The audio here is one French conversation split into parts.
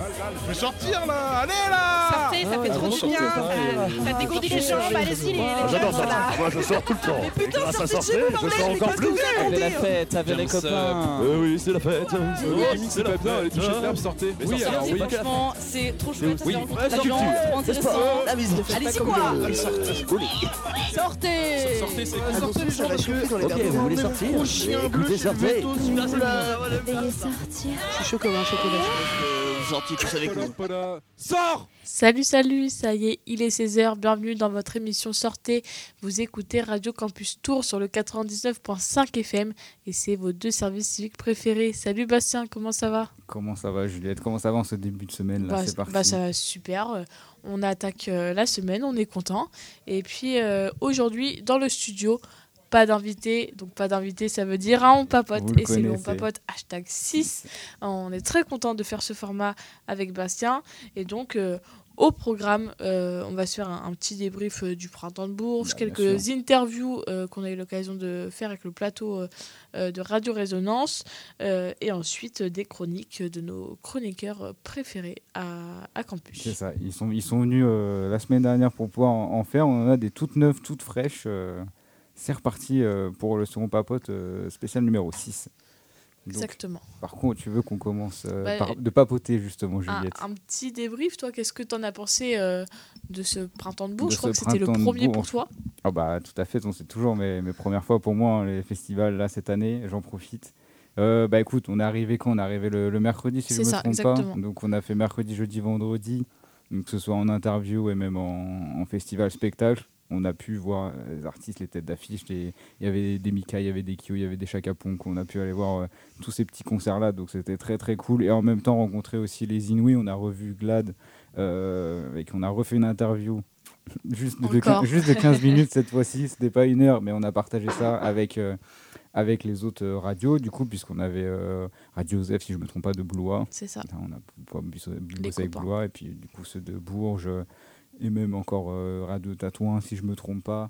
Je vais sortir là. Allez là. Sortez, ça fait trop du bien. Ça dégourdit les jambes, allez-y les J'adore jeunes, ça. là. Moi je sors tout le temps. Mais putain, Et grâce à sortez de chez vous, sortir, je bordel, sors mais encore qu'est-ce que plus. vous avez Avec la monté fête, avec les copains. Oui, c'est la fête. C'est la fête. Allez, touchez le verbe, sortez. Oui, alors oui. Franchement, c'est trop chouette, ça Oui. fait rencontrer La des gens, culture. c'est trop intéressant. Allez-y quoi. Sortez. Sortez, c'est cool. Sortez les gens parce que. Ok, vous voulez sortir? Écoutez, sortez. Veuillez sortir. Je suis chaud comme un chocolat. Gentil, tous avec nous. Sors. Salut, ça y est, il est 16h, bienvenue dans votre émission Sortez. Vous écoutez Radio Campus Tours sur le 99.5 FM et c'est vos deux services civiques préférés. Salut Bastien, comment ça va ? Comment ça va, Juliette? Comment ça va en ce début de semaine là? C'est parti. Ça va super, on attaque la semaine, on est content. Et puis aujourd'hui, dans le studio, pas d'invité, donc pas d'invité ça veut dire on papote, Vous le et c'est le on connaissez. papote #6. On est très content de faire ce format avec Bastien et donc au programme, on va se faire un petit débrief du printemps de Bourges, Bien quelques interviews qu'on a eu l'occasion de faire avec le plateau de Radio Résonance et ensuite des chroniques de nos chroniqueurs préférés à Campus. C'est ça, ils sont venus la semaine dernière pour pouvoir en faire. On en a des toutes neuves, toutes fraîches. C'est reparti pour le second papote spécial numéro 6. Donc, Exactement. par contre, tu veux qu'on commence Bah, par de papoter justement, Un Juliette. petit débrief, toi, qu'est-ce que tu en as pensé de ce printemps de Bourges? De Je crois ce que c'était le printemps de premier pour Bourges. toi. Ah bah tout à fait, c'est toujours mes premières fois pour moi, hein, les festivals là cette année, j'en profite. Bah écoute, on est arrivé quand? On est arrivé le mercredi si je C'est me ça, trompe exactement. pas. Donc on a fait mercredi, jeudi, vendredi, donc que ce soit en interview et même en festival spectacle. On a pu voir les artistes, les têtes d'affiche, il y avait des Mika, il y avait des Kyo, il y avait des Chaka Ponk, on a pu aller voir tous ces petits concerts là, donc c'était très très cool. Et en même temps rencontrer aussi les Inouïs, on a revu Glad, et qu'on a refait une interview juste de 15 minutes cette fois-ci, c'était pas une heure, mais on a partagé ça avec les autres radios, du coup, puisqu'on avait Radio Zef, si je me trompe pas, de Blois. C'est ça. On a bossé Les avec copains. Blois, et puis du coup ceux de Bourges, et même encore Radio Tatouin, si je me trompe pas.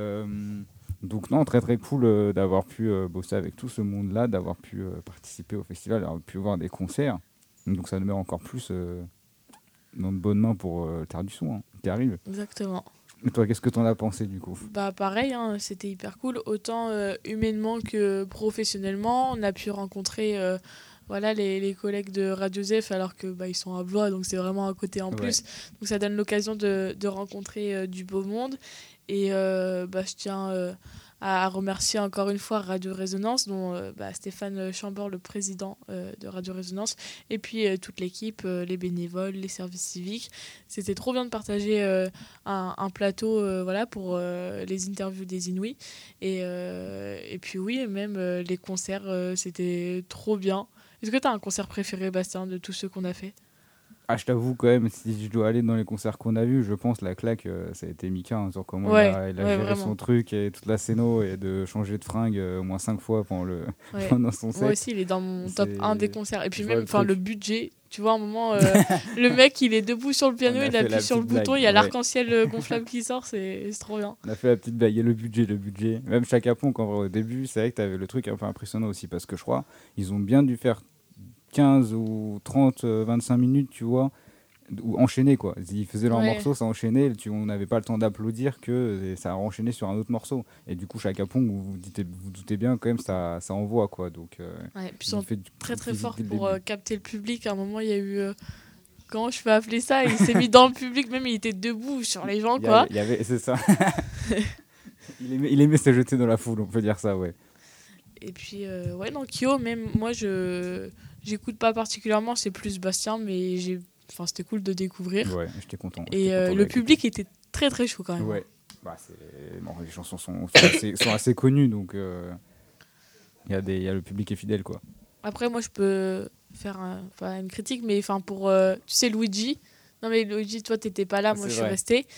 Donc non, très très cool d'avoir pu bosser avec tout ce monde-là, d'avoir pu participer au festival, d'avoir pu voir des concerts. Donc ça nous met encore plus dans de bonnes mains pour Terre du Son, hein, qui arrive. Exactement. Et toi, qu'est-ce que t'en as pensé du coup? Bah pareil, hein, c'était hyper cool, autant humainement que professionnellement. On a pu rencontrer voilà, les collègues de Radio Zef alors que ils sont à Blois, donc c'est vraiment à côté en plus. Donc ça donne l'occasion de rencontrer du beau monde. Et je tiens à remercier encore une fois Radio Résonance, dont Stéphane Chambord, le président de Radio Résonance, et puis toute l'équipe, les bénévoles, les services civiques. C'était trop bien de partager un plateau pour les interviews des Inouïs. Et puis oui, même les concerts, c'était trop bien. Est-ce que tu as un concert préféré, Bastien, de tous ceux qu'on a fait? Ah, je t'avoue quand même, si je dois aller dans les concerts qu'on a vus, je pense la claque, ça a été Mika, hein, sur comment il a géré vraiment. son truc et toute la scéno et de changer de fringue au moins 5 fois Ouais. pendant son set. Moi aussi, il est dans mon top 1 des concerts. Et puis Je vois même le truc. le budget, tu vois, à un moment, le mec, il est debout sur le piano, On a il fait appuie la sur le petite bouton, blague, il y a ouais. l'arc-en-ciel gonflable qui sort, c'est trop bien. On a fait la petite blague, et le budget. Même Chaka Ponk, en vrai, au début, c'est vrai que t'avais le truc un peu impressionnant aussi, parce que je crois, ils ont bien dû faire 15 ou 30, 25 minutes, tu vois, ou enchaîner quoi. Ils faisaient leur morceau, ça enchaînait, on n'avait pas le temps d'applaudir que ça a enchaîné sur un autre morceau. Et du coup, Chaka Ponk, vous doutez bien quand même, ça envoie quoi. Donc, puis ils sont très très forts pour capter le public. À un moment, il y a eu... comment je peux appeler ça? Il s'est mis dans le public, même il était debout sur les gens quoi. C'est ça. il aimait se jeter dans la foule, on peut dire ça, ouais. Et puis, Kyo, même moi, j'écoute pas particulièrement, c'est plus Bastien, mais c'était cool de découvrir. Ouais, j'étais content. Et le public était très très chaud quand même. Ouais, les chansons sont assez connues, donc il y a le public est fidèle, quoi. Après, moi, je peux faire une critique, mais pour, tu sais, Luigi. Non mais Luigi, toi t'étais pas là, moi je suis restée.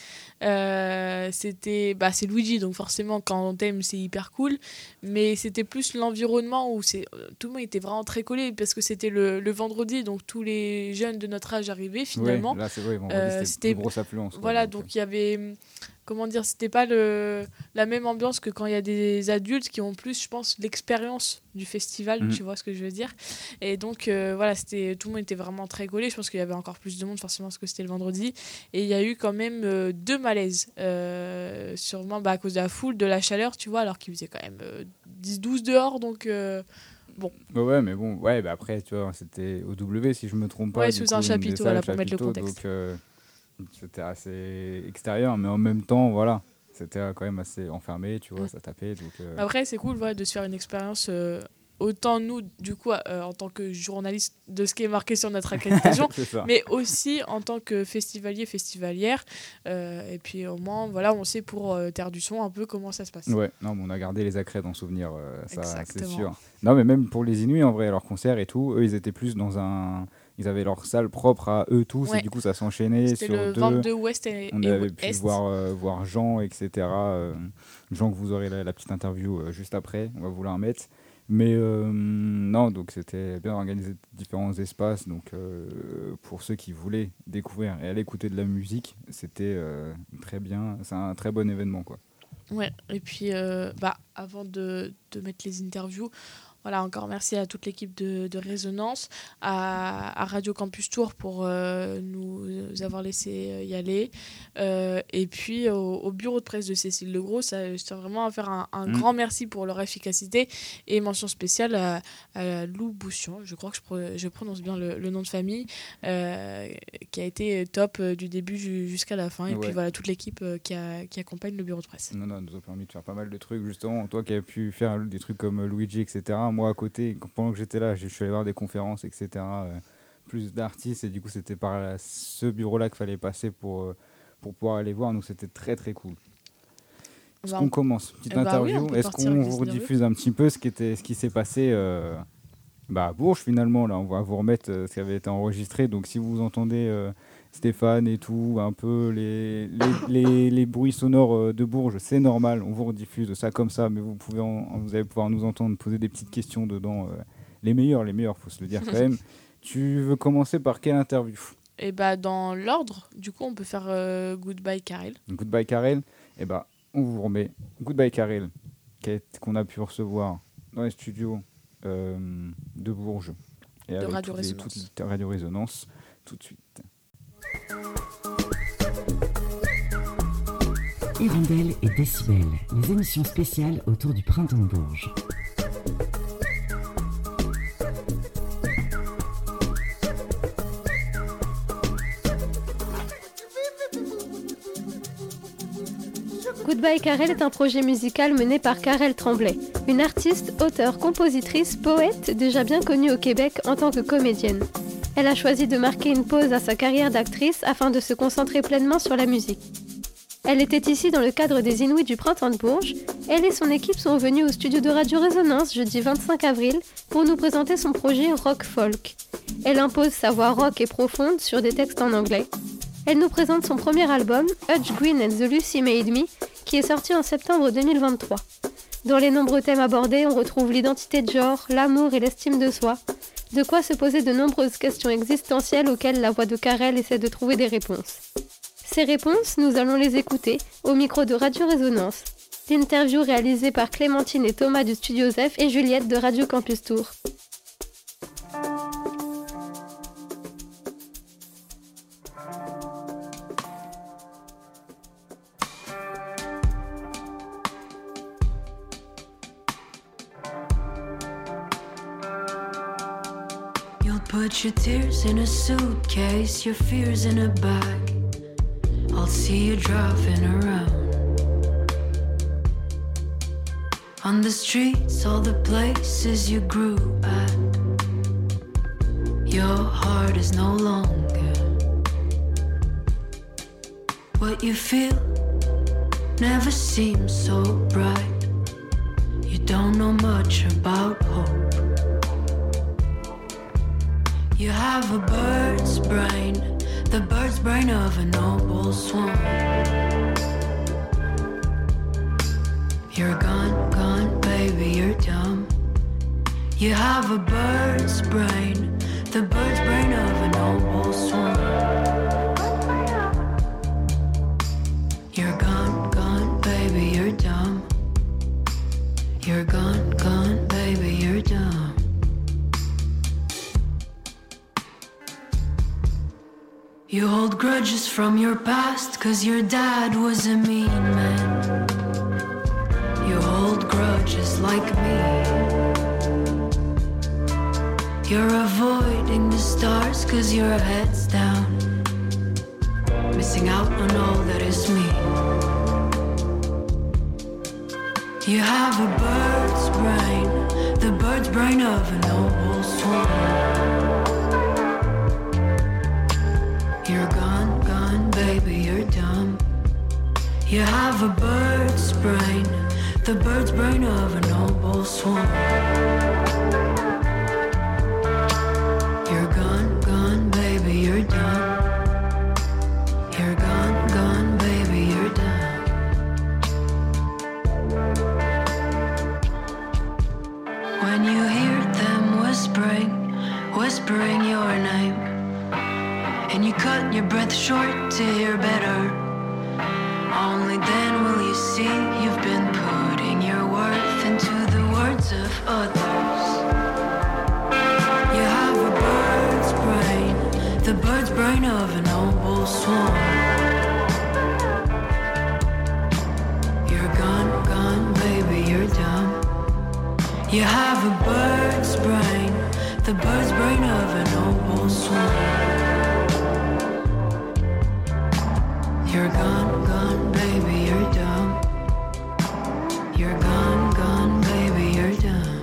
C'est Luigi, donc forcément quand on t'aime c'est hyper cool, mais c'était plus l'environnement où tout le monde était vraiment très collé parce que c'était le vendredi, donc tous les jeunes de notre âge arrivaient finalement. Ouais, là c'est vrai, vendredi c'était une grosse affluence. Voilà, donc il y avait comment dire, c'était pas la même ambiance que quand il y a des adultes qui ont plus, je pense, l'expérience du festival, tu vois ce que je veux dire. Et donc, voilà, tout le monde était vraiment très gaulé. Je pense qu'il y avait encore plus de monde, forcément, parce que c'était le vendredi. Et il y a eu quand même 2 malaises, sûrement à cause de la foule, de la chaleur, tu vois, alors qu'il faisait quand même 10-12 dehors, donc... Bon. Ouais, mais bon, après, tu vois, c'était au W, si je me trompe pas. Ouais, sous un chapiteau, voilà, pour mettre le contexte. Donc, c'était assez extérieur, mais en même temps, voilà, c'était quand même assez enfermé, tu vois, ça tapait. Donc, Après, c'est cool de se faire une expérience, autant nous, du coup, en tant que journaliste de ce qui est marqué sur notre accréditation, mais aussi en tant que festivalier, festivalière. Et puis au moins, voilà, on sait pour Terre du Son un peu comment ça se passe. Ouais, non, mais on a gardé les accrèdes en souvenir, ça, c'est sûr. Non, mais même pour les Inuits, en vrai, leurs concerts et tout, eux, ils étaient plus dans un... Ils avaient leur salle propre à eux tous, et du coup, ça s'enchaînait sur le 2. 22 Ouest et on avait pu voir Jean, etc. Jean, que vous aurez la petite interview juste après, on va vous la remettre. Mais non, donc c'était bien organisé différents espaces. Donc pour ceux qui voulaient découvrir et aller écouter de la musique, c'était très bien. C'est un très bon événement, quoi. Ouais, et puis avant de mettre les interviews, voilà, encore merci à toute l'équipe de Résonance, à Radio Campus Tour pour nous avoir laissé y aller, et puis au bureau de presse de Cécile Legros, je tiens vraiment à faire un grand merci pour leur efficacité, et mention spéciale à Lou Boussian, je crois que je prononce bien le nom de famille, qui a été top du début jusqu'à la fin, et puis voilà, toute l'équipe qui accompagne le bureau de presse. Non, nous a permis de faire pas mal de trucs, justement, toi qui as pu faire des trucs comme Luigi, etc. Moi à côté, pendant que j'étais là, je suis allé voir des conférences, etc. Plus d'artistes, et du coup c'était par ce bureau-là qu'il fallait passer pour pouvoir aller voir, donc c'était très très cool. Est-ce qu'on commence? Petite interview, est-ce qu'on vous rediffuse un petit peu ce qui s'est passé à Bourges finalement? Là, on va vous remettre ce qui avait été enregistré, donc si vous entendez Stéphane et tout, un peu les bruits sonores de Bourges, c'est normal, on vous rediffuse ça comme ça, mais vous allez pouvoir nous entendre poser des petites questions dedans, les meilleurs, faut se le dire quand même. Tu veux commencer par quelle interview? Et dans l'ordre, du coup on peut faire Goodbye Karel. Goodbye Karel, on vous remet Goodbye Karel, qu'on a pu recevoir dans les studios de Bourges et de avec Radio Résonance. Toute Radio Résonance tout de suite. Hirondelle et Décibel, les émissions spéciales autour du printemps de Bourges. Goodbye Karel est un projet musical mené par Karel Tremblay, une artiste, auteure, compositrice, poète déjà bien connue au Québec en tant que comédienne. Elle a choisi de marquer une pause à sa carrière d'actrice afin de se concentrer pleinement sur la musique. Elle était ici dans le cadre des Inuits du Printemps de Bourges. Elle et son équipe sont venus au studio de Radio Résonance jeudi 25 avril pour nous présenter son projet Rock Folk. Elle impose sa voix rock et profonde sur des textes en anglais. Elle nous présente son premier album, Hutch Green and the Lucy Made Me, qui est sorti en septembre 2023. Dans les nombreux thèmes abordés, on retrouve l'identité de genre, l'amour et l'estime de soi. De quoi se poser de nombreuses questions existentielles auxquelles la voix de Karel essaie de trouver des réponses. Ces réponses, nous allons les écouter au micro de Radio Résonance. L'interview réalisée par Clémentine et Thomas du Studio Zef et Juliette de Radio Campus Tour. Put your tears in a suitcase, your fears in a bag. I'll see you driving around on the streets, all the places you grew at. Your heart is no longer what you feel. Never seems so bright. You don't know much about hope. You have a bird's brain, the bird's brain of a noble swan. You're gone, baby, you're dumb. You have a bird's brain, the bird's brain of a noble swan. You're gone, You hold grudges from your past, 'cause your dad was a mean man. You hold grudges like me. You're avoiding the stars, 'cause your head's down, missing out on all that is me. You have a bird's brain, the bird's brain of a noble swan. You're gone, gone, baby, you're dumb. You have a bird's brain, the bird's brain of a noble swan. You're gone, gone, baby, you're dumb. You're gone, gone, baby, you're dumb. When you hear them whispering, whispering your name, and you cut your breath short to hear better, only then will you see you've been putting your worth into the words of others. You have a bird's brain, the bird's brain of a noble swan. You're gone, gone, baby, you're dumb. You have a bird's brain, the bird's brain of a noble swan. You're gone, gone, baby, you're dumb. You're gone, gone, baby, you're dumb.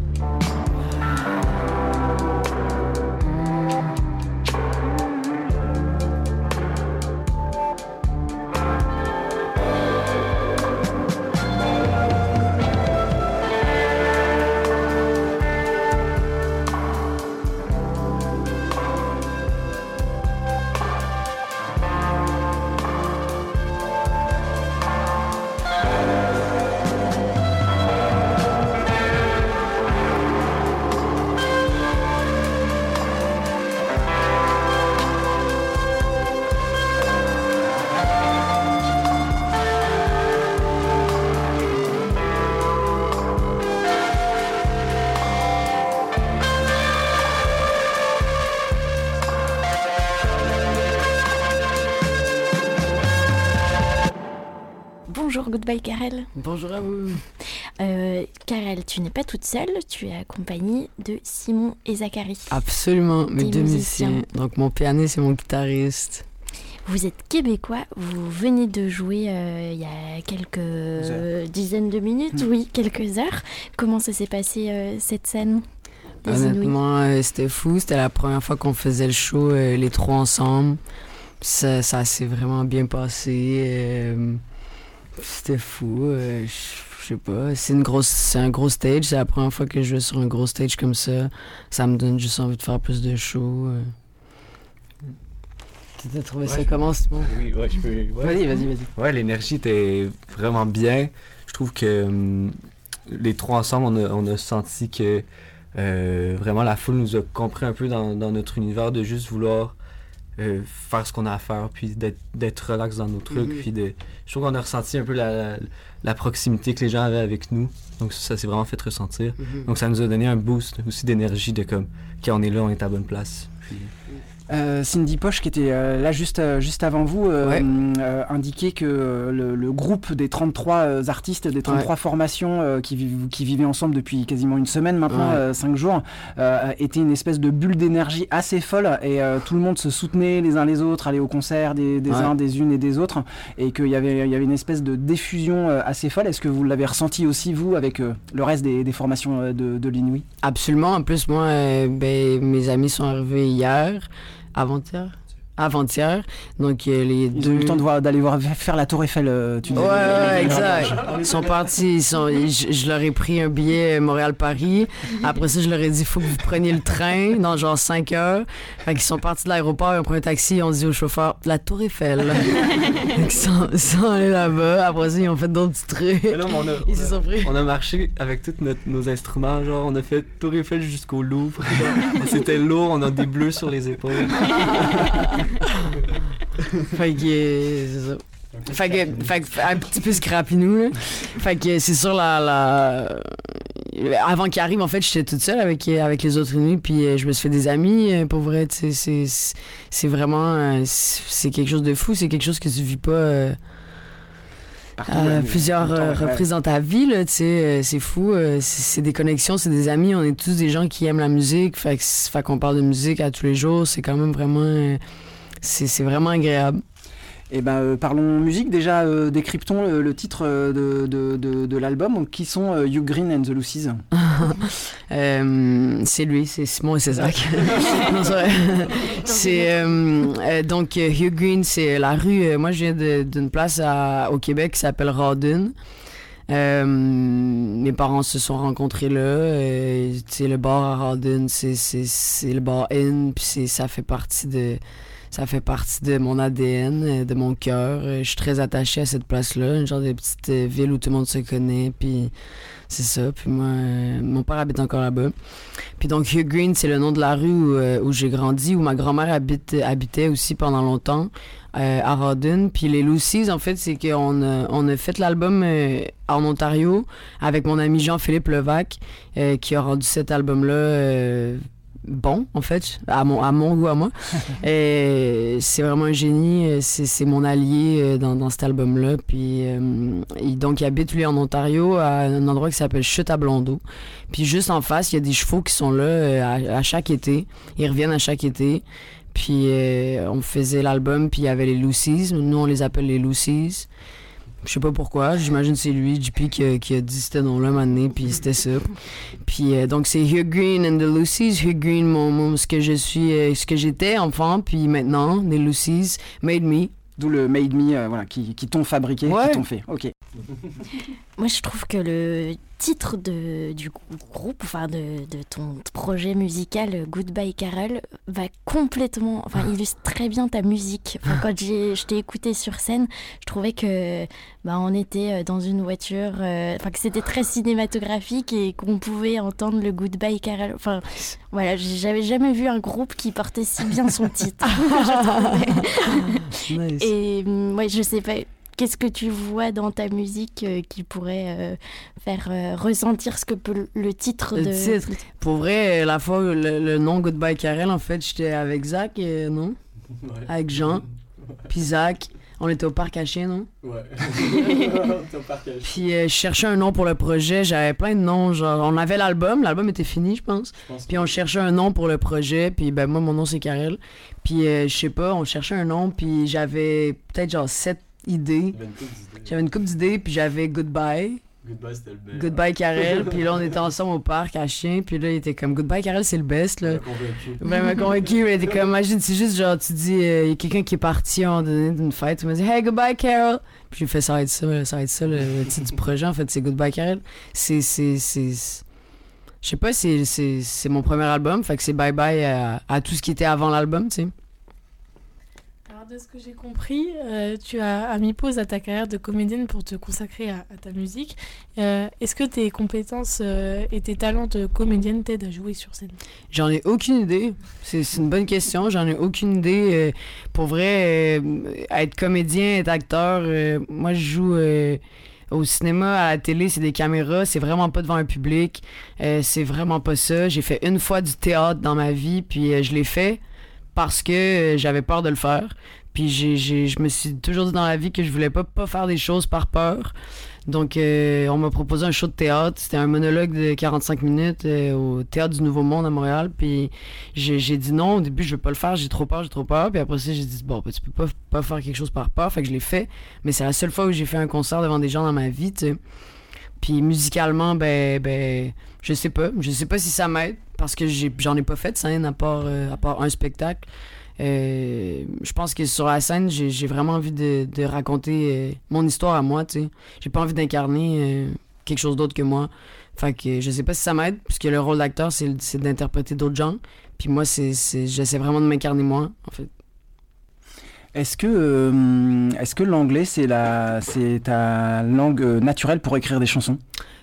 Bonjour Goodbye Karel. Bonjour à vous. Karel, tu n'es pas toute seule, tu es accompagnée de Simon et Zachary. Absolument, mes Des deux musiciens. musiciens. Donc mon pianiste et mon guitariste. Vous êtes québécois, vous venez de jouer il y a quelques dizaines de minutes, oui, quelques heures. Comment ça s'est passé cette scène des Inouïs? Honnêtement, c'était fou. C'était la première fois qu'on faisait le show, les trois ensemble. Ça s'est vraiment bien passé. C'était fou. Je sais pas. C'est un gros stage. C'est la première fois que je joue sur un gros stage comme ça. Ça me donne juste envie de faire plus de shows. Tu as trouvé ça comment, Simon? Oui, ouais, je peux. Ouais. Vas-y. Ouais, l'énergie était vraiment bien. Je trouve que les trois ensemble, on a senti que vraiment la foule nous a compris un peu dans notre univers de juste vouloir faire ce qu'on a à faire, puis d'être relax dans nos trucs. Puis je trouve qu'on a ressenti un peu la proximité que les gens avaient avec nous. Donc ça s'est vraiment fait ressentir. Donc ça nous a donné un boost aussi d'énergie de comme, OK, on est là, on est à la bonne place. Puis... Cindy Poche, qui était là juste avant vous, indiquait que le groupe des 33 artistes, des 33 formations qui vivaient ensemble depuis quasiment une semaine maintenant, 5 jours, était une espèce de bulle d'énergie assez folle, et tout le monde se soutenait les uns les autres, allait au concert des uns, des unes et des autres, et qu'il y avait une espèce de diffusion assez folle. Est-ce que vous l'avez ressenti aussi, vous, avec le reste des formations de l'Inouï? Absolument. En plus, moi, mes amis sont arrivés hier. Avant-hier. Donc, les deux... Ils ont eu le temps d'aller faire la Tour Eiffel, tu dis. Ouais, exact. Ils sont partis. Je leur ai pris un billet Montréal-Paris. Après ça, je leur ai dit, il faut que vous preniez le train dans genre 5 heures. Fait qu'ils sont partis de l'aéroport, ils ont pris un taxi, ils ont dit au chauffeur, la Tour Eiffel. Ils sont allés là-bas. Après ça, ils ont fait d'autres petits trucs. Là, on a marché avec tous nos instruments. Genre, on a fait Tour Eiffel jusqu'au Louvre. C'était lourd, on a des bleus sur les épaules. Fait que c'est ça. Fait que un petit peu scrapinou là. Fait que c'est sûr avant qu'il arrive, en fait, j'étais toute seule avec les autres nuits, puis je me suis fait des amis, pour vrai, tu sais, c'est vraiment, c'est quelque chose de fou, c'est quelque chose que tu vis pas plusieurs reprises dans ta vie, là, tu sais, c'est fou, c'est des connexions, c'est des amis, on est tous des gens qui aiment la musique, fait qu'on parle de musique à tous les jours, c'est quand même vraiment, c'est vraiment agréable. Et parlons musique, déjà décryptons le titre de l'album, qui sont Hugh Green and the Lucies. C'est lui, c'est Simon et Césac. Non, c'est vrai. Donc Hugh Green, c'est la rue, moi je viens d'une place au Québec qui s'appelle Rawdon. Mes parents se sont rencontrés là, tu sais, le bar à Rawdon, c'est le bar Inn, puis ça fait partie de mon ADN, de mon cœur. Je suis très attachée à cette place-là, une genre de petite ville où tout le monde se connaît, puis c'est ça. Puis moi, mon père habite encore là-bas. Puis donc Hugh Green, c'est le nom de la rue où j'ai grandi, où ma grand-mère habitait aussi pendant longtemps, à Rawdon. Puis les Lucies, en fait, c'est qu'on a fait l'album en Ontario avec mon ami Jean-Philippe Levac, qui a rendu cet album-là... bon, en fait, à mon goût à moi. Et c'est vraiment un génie, c'est mon allié dans cet album-là. Puis donc il habite lui en Ontario à un endroit qui s'appelle Chute à Blondeau. Puis juste en face, il y a des chevaux qui sont là à chaque été. Ils reviennent à chaque été. Puis on faisait l'album, puis il y avait les Lucies. Nous on les appelle les Lucies. Je sais pas pourquoi, j'imagine que c'est lui, JP, qui a dit ce nom-là un moment donné, puis c'était ça. Puis donc c'est Hugh Green and the Lucies. Hugh Green, ce que je suis, ce que j'étais enfant, puis maintenant, les Lucies made me. D'où le made me, voilà, qui t'ont fabriqué, qui t'ont fait. Ok. Moi, je trouve que le titre du groupe, enfin de ton projet musical Goodbye Carol, va complètement, illustre très bien ta musique. Enfin, quand je t'ai écouté sur scène, je trouvais que on était dans une voiture, que c'était très cinématographique et qu'on pouvait entendre le Goodbye Carol. Enfin, voilà, j'avais jamais vu un groupe qui portait si bien son titre. Nice. Et ouais, je sais pas. Qu'est-ce que tu vois dans ta musique qui pourrait faire ressentir ce que peut le titre de... titre. Pour vrai, la fois, le nom Goodbye Carol, en fait, j'étais avec Zach, non? Ouais. Avec Jean, puis Zach. On était au parc à chiens, non? Ouais. On était au parc à chiens. Puis je cherchais un nom pour le projet. J'avais plein de noms. Genre, on avait l'album était fini, je pense. Puis on cherchait un nom pour le projet. Puis moi, mon nom, c'est Karel. Puis je sais pas, on cherchait un nom. Puis j'avais peut-être genre 7 idées. J'avais une couple d'idées. Puis j'avais Goodbye. Goodbye, c'était le best. Goodbye Karel. Puis là, on était ensemble au parc à chien. Puis là, il était comme Goodbye Karel, c'est le best. Là. Vraiment convaincu. Il était comme, imagine, c'est juste genre, tu dis, il y a quelqu'un qui est parti à un moment donné d'une fête. Il m'a dit, hey, Goodbye Carol. Puis j'ai fait, ça va être ça le titre du projet. En fait, c'est Goodbye Carol. Je sais pas, c'est mon premier album. Fait que c'est bye bye à tout ce qui était avant l'album, tu sais. De ce que j'ai compris, tu as mis pause à ta carrière de comédienne pour te consacrer à ta musique. Est-ce que tes compétences et tes talents de comédienne t'aident à jouer sur scène? J'en ai aucune idée. C'est une bonne question. J'en ai aucune idée. Pour vrai, être comédien, être acteur, moi je joue... au cinéma, à la télé, c'est des caméras, c'est vraiment pas devant un public, c'est vraiment pas ça. J'ai fait une fois du théâtre dans ma vie, puis je l'ai fait parce que j'avais peur de le faire. Puis je me suis toujours dit dans la vie que je voulais pas faire des choses par peur. Donc on m'a proposé un show de théâtre, c'était un monologue de 45 minutes au Théâtre du Nouveau Monde à Montréal. Puis j'ai dit non, au début je veux pas le faire, j'ai trop peur. Puis après ça j'ai dit bon, tu peux pas faire quelque chose par peur, fait que je l'ai fait. Mais c'est la seule fois où j'ai fait un concert devant des gens dans ma vie, tu sais. Puis musicalement, je sais pas si ça m'aide parce que j'en ai pas fait de scène à part un spectacle. Je pense que sur la scène, j'ai vraiment envie de raconter mon histoire à moi, tu sais. J'ai pas envie d'incarner quelque chose d'autre que moi. Fait que je sais pas si ça m'aide, puisque le rôle d'acteur, c'est d'interpréter d'autres gens. Puis moi, j'essaie vraiment de m'incarner moi, en fait. Est-ce que l'anglais, c'est ta langue naturelle pour écrire des chansons?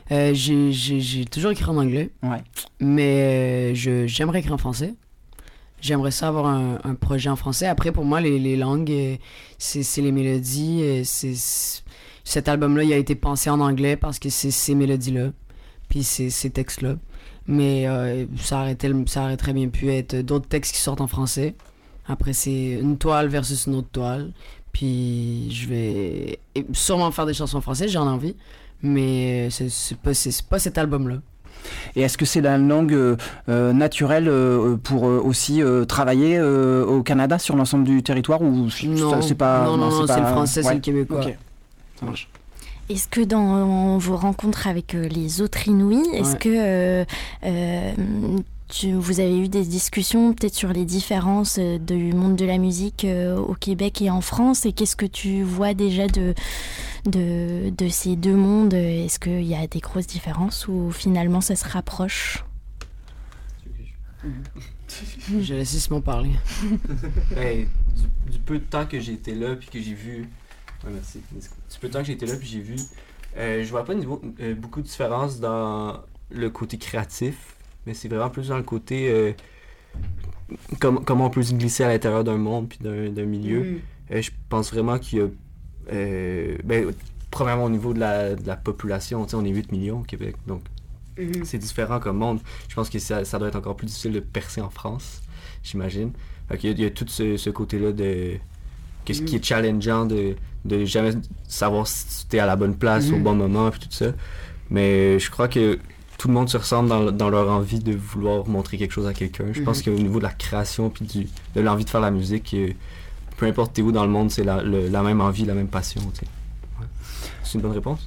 J'ai toujours écrit en anglais. Ouais. Mais j'aimerais écrire en français. J'aimerais ça avoir un projet en français. Après, pour moi, les langues, c'est les mélodies. Cet album-là, il a été pensé en anglais parce que c'est ces mélodies-là. puis ces textes-là. Mais ça aurait très bien pu être d'autres textes qui sortent en français. Après, c'est une toile versus une autre toile. Puis je vais sûrement faire des chansons en français, j'en ai envie. Mais c'est pas cet album-là. Et est-ce que c'est la langue naturelle pour aussi travailler au Canada sur l'ensemble du territoire ou non, c'est pas non, c'est le français, c'est le québécois. Ok, ça marche. Est-ce que dans vos rencontres avec les autres Inuits, est-ce que vous avez eu des discussions peut-être sur les différences du monde de la musique au Québec et en France, et qu'est-ce que tu vois déjà de ces deux mondes? Est-ce qu'il y a des grosses différences ou finalement ça se rapproche? Je laisse Simon parler. Ben, du peu de temps que j'ai été là puis que j'ai vu... Ouais, merci. Du peu de temps que j'ai été là puis j'ai vu... je vois pas beaucoup de différence dans le côté créatif, mais c'est vraiment plus dans le côté comment on peut se glisser à l'intérieur d'un monde puis d'un milieu. Je pense vraiment qu'il y a premièrement au niveau de la population, on est 8 millions au Québec, donc c'est différent comme monde. Je pense que ça doit être encore plus difficile de percer en France, j'imagine. Il y a tout ce côté-là de qu'est-ce qui est challengeant de jamais savoir si tu es à la bonne place au bon moment puis tout ça. Mais je crois que tout le monde se ressemble dans leur envie de vouloir montrer quelque chose à quelqu'un. Je pense qu'au niveau de la création puis de l'envie de faire la musique, peu importe t'es où dans le monde, c'est la même envie, la même passion. Ouais. C'est une bonne réponse?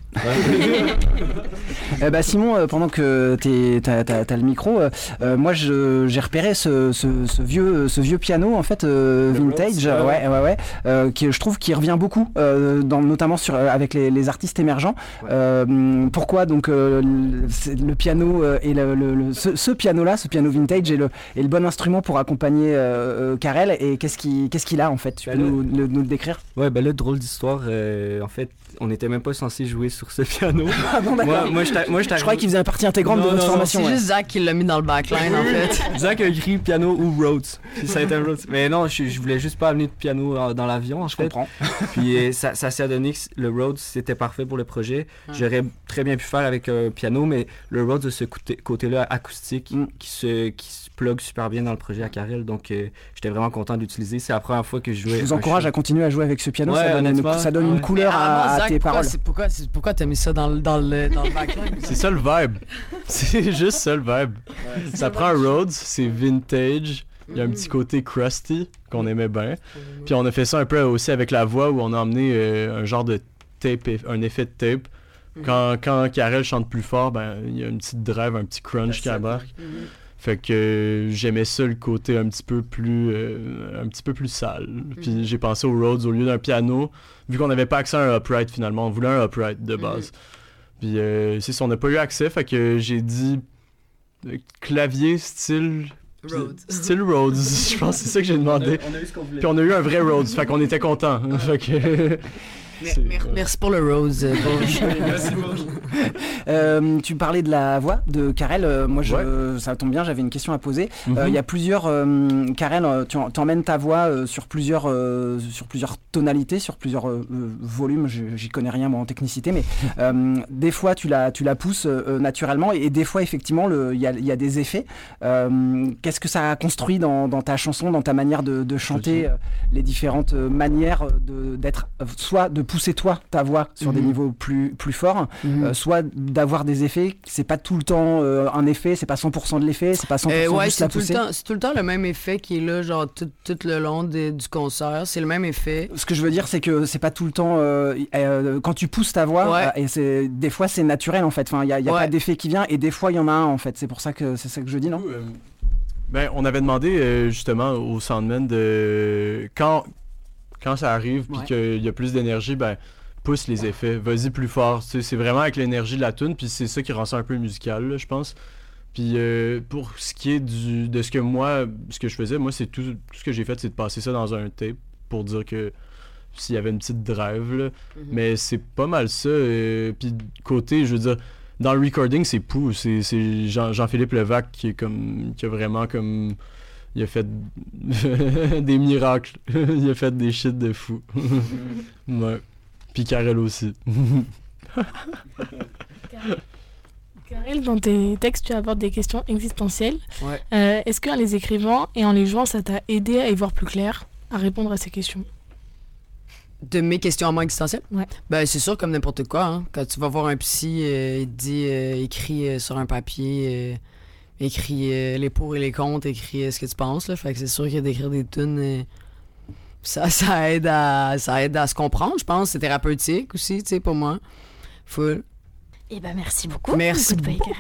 Simon, pendant que t'as le micro, moi j'ai repéré ce vieux piano en fait vintage, qui je trouve qui revient beaucoup, notamment avec les artistes émergents. Pourquoi donc le piano et ce piano-là, ce piano vintage est le bon instrument pour accompagner Karel, et qu'est-ce qu'il a en fait? Tu peux nous le décrire? Ouais, là, drôle d'histoire. En fait, on n'était même pas censé jouer sur ce piano. Ah bon, d'accord. Moi, je croyais qu'il faisait partie intégrante de notre formation. C'est juste Zach qui l'a mis dans le backline, en fait. Zach a écrit piano ou Rhodes. Ça a été un Rhodes. Mais non, je voulais juste pas amener de piano dans l'avion, en fait. Je comprends. Puis ça s'est donné que le Rhodes, c'était parfait pour le projet. J'aurais très bien pu faire avec un piano, mais le Rhodes a ce côté-là acoustique qui se plug super bien dans le projet à Karel. Donc, j'étais vraiment content d'utiliser. C'est la première fois que je jouais. Je vous encourage à continuer à jouer avec ce piano. Ouais, ça donne une couleur à tes paroles. Pourquoi t'as mis ça dans le backline? C'est ça le vibe. C'est juste ça le vibe. Ça prend un Rhodes, c'est vintage. Il y a un petit côté crusty qu'on aimait bien. Puis on a fait ça un peu aussi avec la voix, où on a emmené un genre de tape, un effet de tape. Quand Karel chante plus fort, il y a une petite drive, un petit crunch qui embarque. Fait que j'aimais ça, le côté un petit peu plus sale. Puis j'ai pensé au Rhodes au lieu d'un piano, vu qu'on n'avait pas accès à un upright finalement. On voulait un upright de base. Puis c'est ça, on n'a pas eu accès, fait que j'ai dit clavier style Rhodes. Style Rhodes, je pense que c'est ça que j'ai demandé. On a eu ce qu'on voulait. Puis on a eu un vrai Rhodes, fait qu'on était contents. Fait que... Merci pour le Rose. Tu parlais de la voix de Karel. Moi, ça tombe bien, j'avais une question à poser. Il y a plusieurs... Karel, tu emmènes ta voix sur plusieurs tonalités, sur plusieurs volumes. J'y connais rien, moi, en technicité, mais des fois, tu la pousses naturellement, et des fois, effectivement, il y a des effets. Qu'est-ce que ça a construit dans ta chanson, dans ta manière de chanter, les différentes manières d'être, soit de pousser ta voix sur des niveaux plus forts, soit d'avoir des effets. C'est pas tout le temps un effet, c'est pas 100% de l'effet, c'est pas 100% juste la pousser. C'est tout le temps le même effet qui est là, genre tout le long du concert, c'est le même effet. Ce que je veux dire, c'est que c'est pas tout le temps quand tu pousses ta voix, et des fois c'est naturel en fait. Enfin, il y a pas d'effet qui vient, et des fois il y en a un en fait. C'est ça que je dis, non? On avait demandé justement au Soundman de quand ça arrive puis qu'il y a plus d'énergie, pousse les effets, vas-y plus fort. C'est vraiment avec l'énergie de la tune, puis c'est ça qui rend ça un peu musical, là, je pense. Puis pour ce qui est de ce que je faisais, moi c'est tout ce que j'ai fait, c'est de passer ça dans un tape pour dire que s'il y avait une petite drive, là. Mais c'est pas mal ça. Puis côté, je veux dire, dans le recording, c'est Pou, c'est Jean-Philippe Levac qui a vraiment comme... Il a fait des miracles. Il a fait des shit de fou. Ouais. Puis Karel aussi. Karel, dans tes textes, tu abordes des questions existentielles. Ouais. Est-ce qu'en les écrivant et en les jouant, ça t'a aidé à y voir plus clair, à répondre à ces questions? De mes questions à moi existentielles? Ouais. Ben, c'est sûr, comme n'importe quoi. Hein. Quand tu vas voir un psy, il te dit écris sur un papier, écris les pour et les contre, écris ce que tu penses. Là. Fait que c'est sûr que d'écrire des tunes, ça aide à se comprendre, je pense. C'est thérapeutique aussi, tu sais, pour moi. Full. Eh ben, merci beaucoup. Merci Goodbye, beaucoup.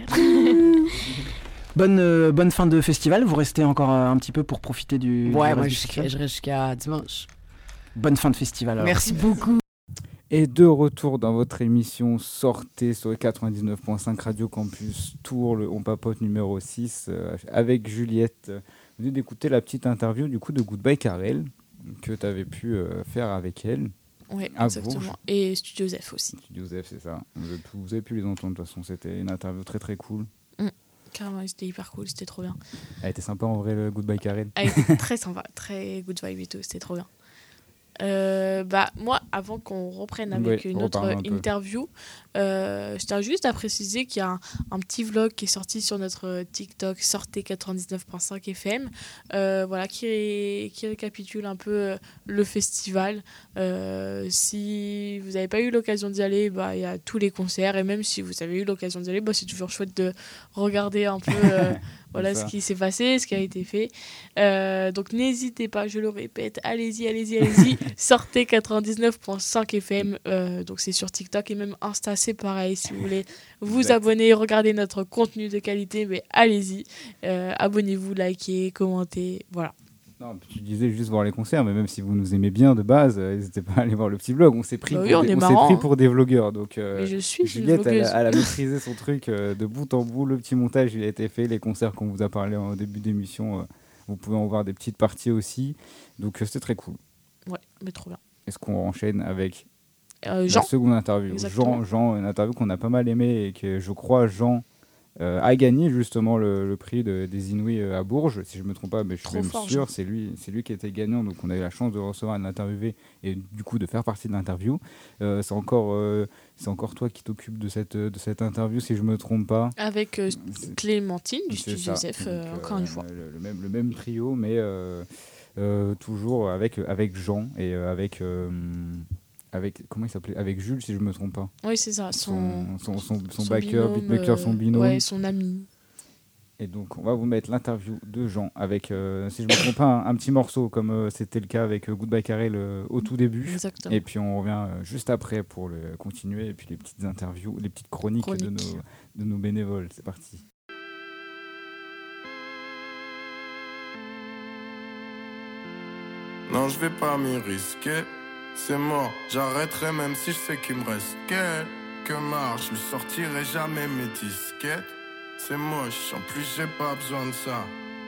Karel. Bonne fin de festival. Vous restez encore un petit peu pour profiter du. Ouais, du moi reste du festival. je reste jusqu'à dimanche. Bonne fin de festival. Alors. Merci beaucoup. Et de retour dans votre émission Sortez sur le 99.5 Radio Campus Tours, le On Papote numéro 6, avec Juliette. Vous venez d'écouter la petite interview du coup de Goodbye Karel que tu avais pu faire avec elle. Oui, à exactement. Bourges. Et Studio Zef aussi. Studio Zef, c'est ça. Vous avez pu les entendre de toute façon, c'était une interview très très cool. Carrément, c'était hyper cool, c'était trop bien. Elle était sympa en vrai, le Goodbye Karel. Elle était très sympa, très good vibe et tout, c'était trop bien. Moi, avant qu'on reprenne avec une autre interview, je tiens juste à préciser qu'il y a un petit vlog qui est sorti sur notre TikTok Sortez 99.5 FM, qui récapitule un peu le festival. Si vous n'avez pas eu l'occasion d'y aller, il y a tous les concerts, et même si vous avez eu l'occasion d'y aller, c'est toujours chouette de regarder un peu ce qui s'est passé, ce qui a été fait. Donc n'hésitez pas, je le répète, allez-y. Sortez 99.5 FM, donc c'est sur TikTok et même Insta, c'est pareil. Si vous voulez vous abonner, regarder notre contenu de qualité, mais allez-y, abonnez-vous, likez, commentez, voilà. Non, tu disais juste voir les concerts, mais même si vous nous aimez bien de base, n'hésitez pas à aller voir le petit vlog. On s'est pris, pour des vlogueurs. Donc, je suis Juliette, elle a maîtrisé son truc de bout en bout. Le petit montage, il a été fait. Les concerts qu'on vous a parlé en début d'émission, vous pouvez en voir des petites parties aussi. Donc, c'était très cool. Ouais, mais trop bien. Est-ce qu'on enchaîne avec Jean. La seconde interview? Jean, une interview qu'on a pas mal aimée et que je crois Jean a gagné justement le prix des Inouïs à Bourges, si je me trompe pas, mais je suis même sûr, c'est lui qui était gagnant, donc on a eu la chance de recevoir, de l'interviewer et du coup de faire partie de l'interview. C'est encore toi qui t'occupes de cette interview, si je me trompe pas. Avec Clémentine du Studio Zef, encore une fois. Le même trio, mais toujours avec Jean et avec comment il s'appelait, avec Jules, si je me trompe pas. Oui, c'est ça, son backer, binôme, beatmaker, son binôme. Ouais, son ami. Et donc on va vous mettre l'interview de Jean avec, si je me trompe pas, un petit morceau comme c'était le cas avec Goodbye Karel au tout début. Exactement. Et puis on revient juste après pour le continuer et puis les petites interviews, les petites chroniques. De nos bénévoles. C'est parti. Non, je vais pas m'y risquer. C'est mort, j'arrêterai même si je sais qu'il me reste quelques marches. Je sortirai jamais mes disquettes. C'est moche, en plus j'ai pas besoin de ça.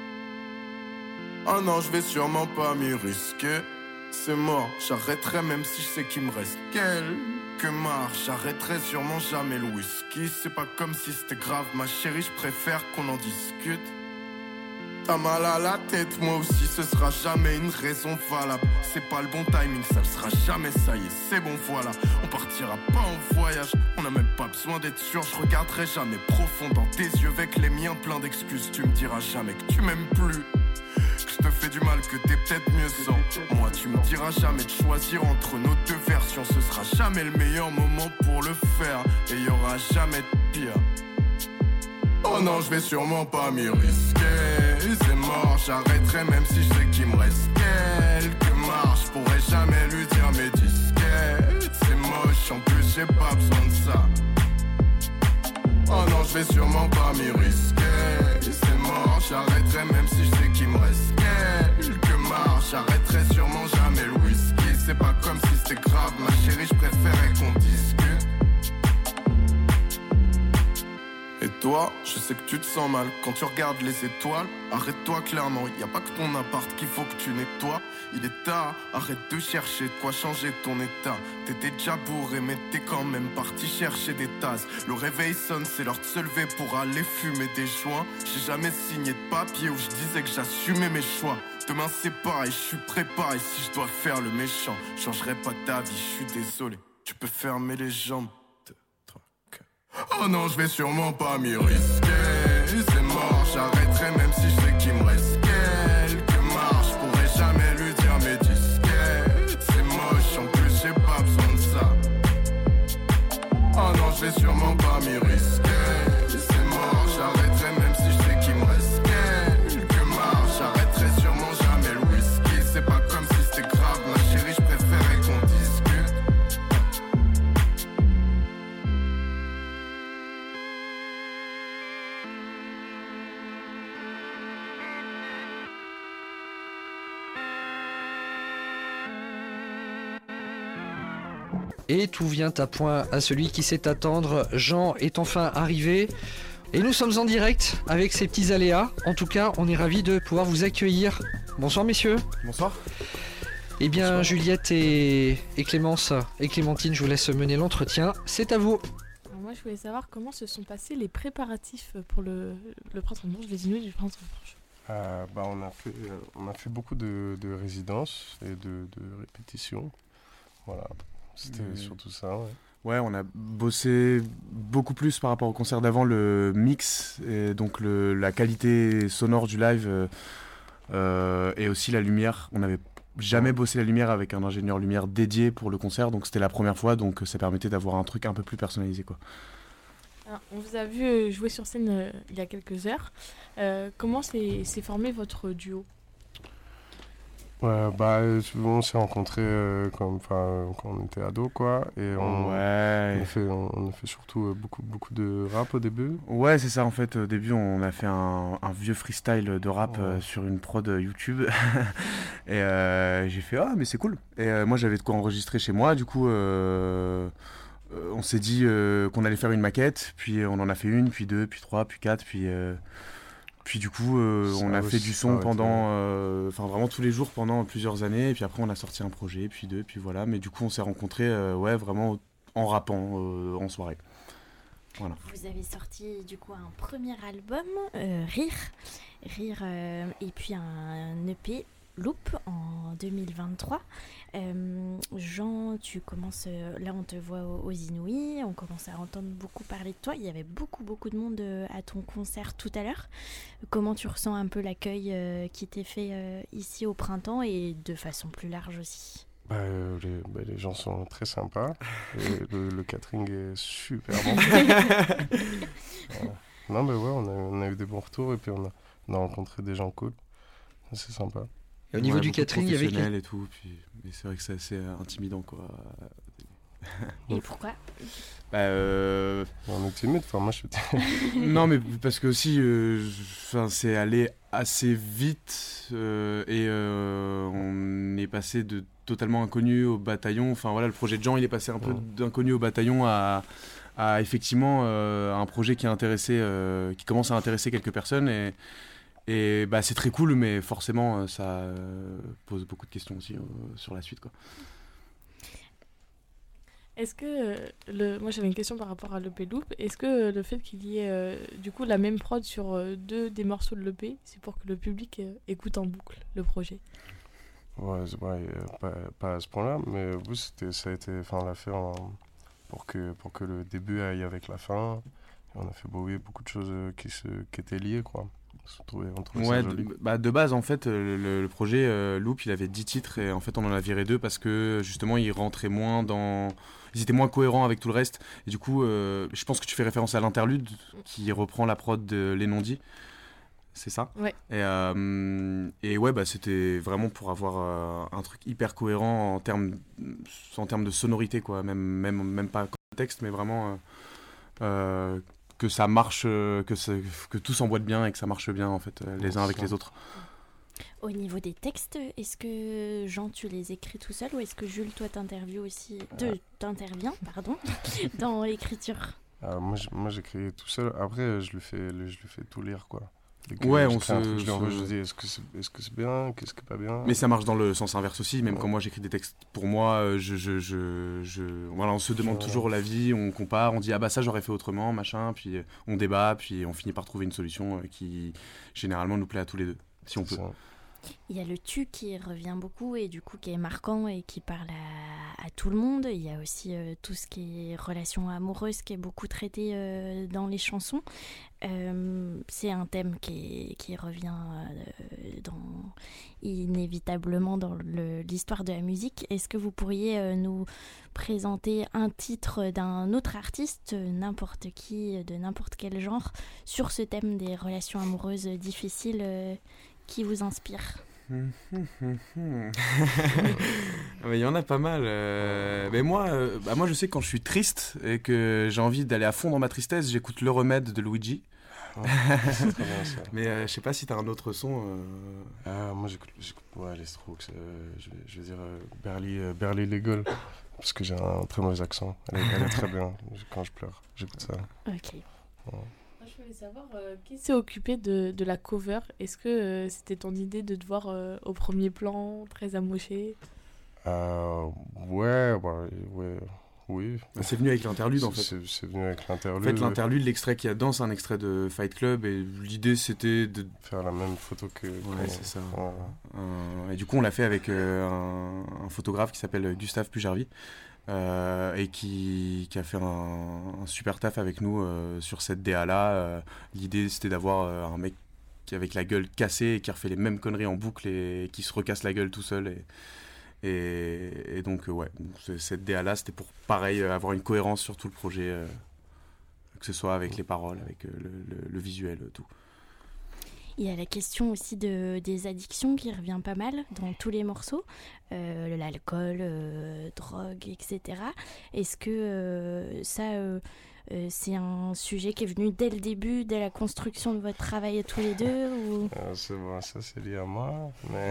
Oh non, je vais sûrement pas m'y risquer. C'est mort, j'arrêterai même si je sais qu'il me reste quelques marches. J'arrêterai sûrement jamais le whisky. C'est pas comme si c'était grave, ma chérie, je préfère qu'on en discute. T'as mal à la tête, moi aussi, ce sera jamais une raison valable. C'est pas le bon timing, ça le sera jamais, ça y est, c'est bon, voilà. On partira pas en voyage, on n'a même pas besoin d'être sûr. Je regarderai jamais profond dans tes yeux avec les miens plein d'excuses. Tu me diras jamais que tu m'aimes plus, que je te fais du mal, que t'es peut-être mieux sans moi. Tu me diras jamais de choisir entre nos deux versions. Ce sera jamais le meilleur moment pour le faire, et y aura jamais de pire. Oh non, je vais sûrement pas m'y risquer. C'est mort, j'arrêterai même si je sais qu'il me reste quelques marches. Je pourrais jamais lui dire mes disquettes. C'est moche, en plus j'ai pas besoin de ça. Oh non, je vais sûrement pas m'y risquer. C'est mort, j'arrêterai même si je sais qu'il me reste quelques marches. J'arrêterai sûrement jamais le whisky. C'est pas comme si c'était grave, ma chérie, je préférais qu'on discute. Et toi, je sais que tu te sens mal quand tu regardes les étoiles. Arrête-toi clairement, y a pas que ton appart qu'il faut que tu nettoies. Il est tard, arrête de chercher de quoi changer ton état. T'étais déjà bourré mais t'es quand même parti chercher des tasses. Le réveil sonne, c'est l'heure de se lever pour aller fumer des joints. J'ai jamais signé de papier où je disais que j'assumais mes choix. Demain c'est pareil, je suis préparé si je dois faire le méchant. Je changerai pas ta vie, je suis désolé, tu peux fermer les jambes. Oh non, je vais sûrement pas m'y risquer. C'est mort, j'arrêterai même si je sais qu'il me reste quelques marches. Je pourrais jamais lui dire mes disquettes. C'est moche, en plus j'ai pas besoin de ça. Oh non, je vais sûrement pas m'y risquer. C'est mort, j'arrêterai même si je sais qu'il me reste quelques marches. J'arrêterai sûrement jamais le whisky. C'est pas comme si c'était grave, ma chérie, je préférais qu'on discute. Et tout vient à point à celui qui sait attendre. Jean est enfin arrivé. Et nous sommes en direct avec ces petits aléas. En tout cas, on est ravis de pouvoir vous accueillir. Bonsoir messieurs. Bonsoir. Eh bien, Bonsoir. Juliette et Clémence et Clémentine, je vous laisse mener l'entretien. C'est à vous. Alors moi, je voulais savoir comment se sont passés les préparatifs pour le Printemps de Bourges, les Inuits du Printemps de Bourges. On a fait beaucoup de résidences et de répétitions. Voilà, c'était surtout ça. Ouais. Ouais, on a bossé beaucoup plus par rapport au concert d'avant, le mix, et donc la qualité sonore du live et aussi la lumière. On n'avait jamais bossé la lumière avec un ingénieur lumière dédié pour le concert, donc c'était la première fois, donc ça permettait d'avoir un truc un peu plus personnalisé, quoi. Alors, on vous a vu jouer sur scène il y a quelques heures. Comment s'est formé votre duo ? Ouais, on s'est rencontrés quand on était ados, quoi, et on a fait surtout beaucoup de rap au début. Ouais, c'est ça, en fait, au début, on a fait un vieux freestyle de rap sur une prod YouTube, et j'ai fait « Ah, mais c'est cool !» Et moi, j'avais de quoi enregistrer chez moi, du coup, on s'est dit qu'on allait faire une maquette, puis on en a fait une, puis deux, puis trois, puis quatre, puis du coup, on a fait du son pendant, vraiment tous les jours pendant plusieurs années. Et puis après, on a sorti un projet, puis deux, puis voilà. Mais du coup, on s'est rencontrés, vraiment en rappant en soirée. Voilà. Vous avez sorti du coup un premier album, Rire, et puis un EP, Loop, en 2023. Jean, tu commences, là on te voit aux Inouïs, on commence à entendre beaucoup parler de toi. Il y avait beaucoup de monde à ton concert tout à l'heure. Comment tu ressens un peu l'accueil qui t'est fait ici au printemps et de façon plus large aussi ? Les gens sont très sympas, et le catering est super bon. Voilà. Non, on a eu des bons retours, et puis on a rencontré des gens cool. C'est sympa. Et au niveau du catering, il y avait et tout, mais c'est vrai que c'est assez intimidant, quoi. Et pourquoi ? On est timide, moi je suis timide. Non, mais parce que aussi, c'est allé assez vite et on est passé de totalement inconnu au bataillon. Enfin voilà, le projet de Jean, il est passé un peu d'inconnu au bataillon à effectivement un projet qui commence à intéresser quelques personnes et c'est très cool, mais forcément ça pose beaucoup de questions aussi sur la suite, quoi. Est-ce que, moi j'avais une question par rapport à l'EP Loop, est-ce que le fait qu'il y ait du coup la même prod sur deux des morceaux de l'EP, c'est pour que le public écoute en boucle le projet ? Pas à ce point-là, mais oui, on l'a fait pour que le début aille avec la fin. Et on a fait beaucoup de choses qui étaient liées, quoi. On trouvait ça joli. De base, en fait, le projet Loop, il avait 10 titres et en fait, on en a viré 2 parce que justement, ils rentraient moins dans... Ils étaient moins cohérents avec tout le reste. Et du coup, je pense que tu fais référence à l'interlude qui reprend la prod de Les Non-Dits. C'est ça ? Ouais. Et ouais, c'était vraiment pour avoir un truc hyper cohérent en termes de sonorité, quoi. Même pas contexte, mais vraiment que ça marche, que tout s'emboîte bien et que ça marche bien, en fait, les uns avec les autres. Au niveau des textes, est-ce que Jean, tu les écris tout seul ou est-ce que Jules, toi, t'interviens dans l'écriture ? Moi, j'écris tout seul. Après, je lui fais tout lire, quoi. Ouais, je dis est-ce que c'est bien, qu'est-ce qui est pas bien. Mais ça marche dans le sens inverse aussi, même quand moi j'écris des textes pour moi, voilà, on se demande toujours l'avis, on compare, on dit ah bah ça j'aurais fait autrement, machin, puis on débat, puis on finit par trouver une solution qui généralement nous plaît à tous les deux, si on peut. Il y a le tu qui revient beaucoup et du coup qui est marquant et qui parle à tout le monde. Il y a aussi tout ce qui est relations amoureuses qui est beaucoup traité dans les chansons. C'est un thème qui revient inévitablement dans l'histoire de la musique. Est-ce que vous pourriez nous présenter un titre d'un autre artiste, n'importe qui, de n'importe quel genre, sur ce thème des relations amoureuses difficiles qui vous inspire? Il y en a pas mal. Mais moi, je sais que quand je suis triste et que j'ai envie d'aller à fond dans ma tristesse, j'écoute Le Remède de Luigi. C'est très bien ça. Mais je sais pas si t'as un autre son. Moi j'écoute les Strokes. Je vais dire Barely Legal parce que j'ai un très mauvais accent. Elle est très bien. Quand je pleure, j'écoute ça. Ok. Ouais. Je voulais savoir qui s'est occupé de la cover. Est-ce que c'était ton idée de te voir au premier plan, très amoché? Oui. C'est venu avec l'interlude en fait. C'est venu avec l'interlude. En fait, l'interlude, l'extrait qu'il y a dedans, c'est un extrait de Fight Club et l'idée c'était de faire la même photo que. Ouais, c'est ça. Et du coup, on l'a fait avec un photographe qui s'appelle Gustave Pujarvi et qui a fait un super taf avec nous sur cette DA là. L'idée c'était d'avoir un mec qui avec la gueule cassée et qui refait les mêmes conneries en boucle et qui se recasse la gueule tout seul et donc cette DA là c'était pour pareil avoir une cohérence sur tout le projet, que ce soit avec les paroles, avec le visuel, tout. Il y a la question aussi des addictions qui revient pas mal dans tous les morceaux, l'alcool, drogue, etc. Est-ce que c'est un sujet qui est venu dès le début, dès la construction de votre travail tous les deux ou... Ça c'est lié à moi, mais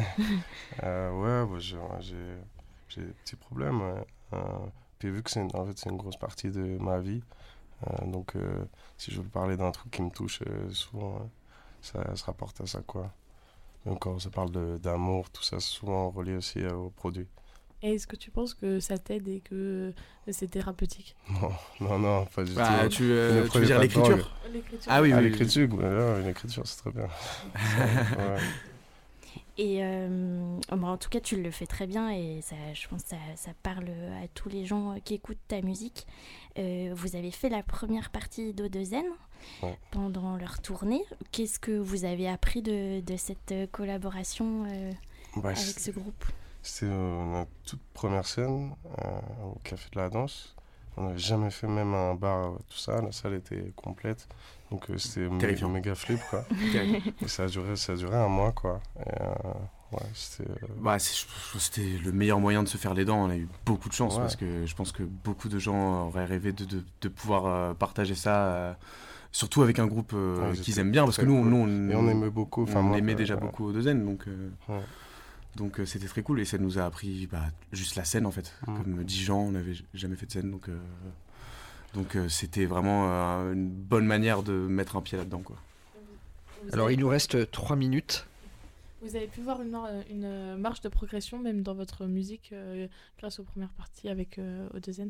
j'ai des petits problèmes. Puis vu que c'est une grosse partie de ma vie, donc si je veux parler d'un truc qui me touche souvent, ça se rapporte à ça, quoi. Donc quand ça parle d'amour, tout ça, c'est souvent relié aussi au produit. Et est-ce que tu penses que ça t'aide et que c'est thérapeutique? Non, pas du tout. Tu veux dire l'écriture? Ah oui, l'écriture, l'écriture, c'est très bien. Ouais. Et en tout cas, tu le fais très bien et je pense que ça parle à tous les gens qui écoutent ta musique. Vous avez fait la première partie d'O2N pendant leur tournée. Qu'est-ce que vous avez appris de cette collaboration avec ce groupe? C'était notre toute première scène au Café de la Danse. On n'avait jamais fait même un bar, tout ça. La salle était complète. Donc c'était méga flip, quoi. Et ça a duré un mois, quoi. Et, c'était le meilleur moyen de se faire les dents. On a eu beaucoup de chance parce que je pense que beaucoup de gens auraient rêvé de pouvoir partager ça. Surtout avec un groupe qu'ils aiment bien. Parce que nous, on aimait beaucoup. On aimait déjà beaucoup O2N. Donc c'était très cool et ça nous a appris juste la scène en fait. Comme 10 gens, on n'avait jamais fait de scène. Donc c'était vraiment une bonne manière de mettre un pied là-dedans, quoi. Alors il nous reste 3 minutes. Vous avez pu voir une marge de progression même dans votre musique grâce aux premières parties avec O2N?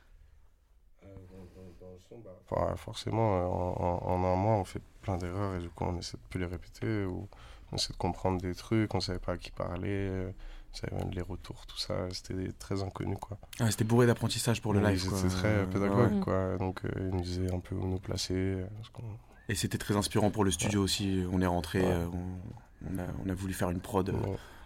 Forcément, en un mois on fait plein d'erreurs et du coup on essaie de plus les répéter ou on essaie de comprendre des trucs, on savait pas à qui parler, les retours, tout ça, c'était très inconnu, quoi. C'était bourré d'apprentissage pour le live, quoi. C'était très pédagogue, quoi. Donc ils nous disaient un peu où nous placer. Et c'était très inspirant pour le studio aussi. On est rentré, on a voulu faire une prod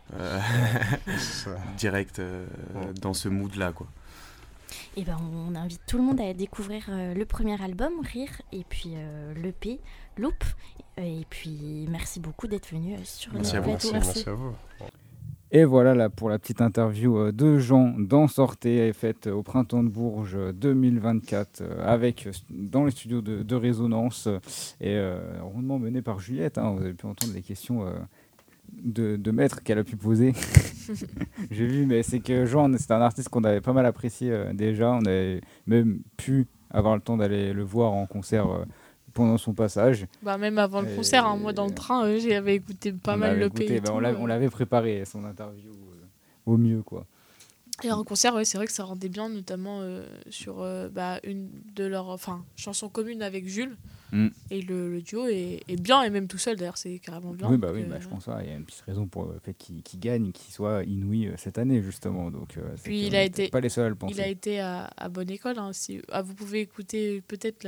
direct dans ce mood-là, quoi. Et on invite tout le monde à découvrir le premier album, Rire, et puis l'EP, Loop. Et puis merci beaucoup d'être venu sur notre plateau. Merci à vous. Et voilà là pour la petite interview de Jean dans Sortez, faite au Printemps de Bourges 2024 dans les studios de Résonance et rondement mené par Juliette. Vous avez pu entendre les questions de maître qu'elle a pu poser. J'ai vu, mais c'est que Jean, c'est un artiste qu'on avait pas mal apprécié déjà. On avait même pu avoir le temps d'aller le voir en concert pendant son passage. Même avant le concert, moi dans le train, j'avais écouté pas mal l'EP. On l'avait préparé, son interview au mieux, quoi. Et en concert, ouais, c'est vrai que ça rendait bien, notamment sur une de leurs chansons communes avec Jules. Et le duo est bien, et même tout seul d'ailleurs, c'est carrément bien. Oui, je pense qu'il y a une petite raison pour le fait qu'il gagne, qu'il soit inouï cette année, justement. Donc, puis il a été, pas les seuls à le penser. Il a été à bonne école. Hein, vous pouvez écouter peut-être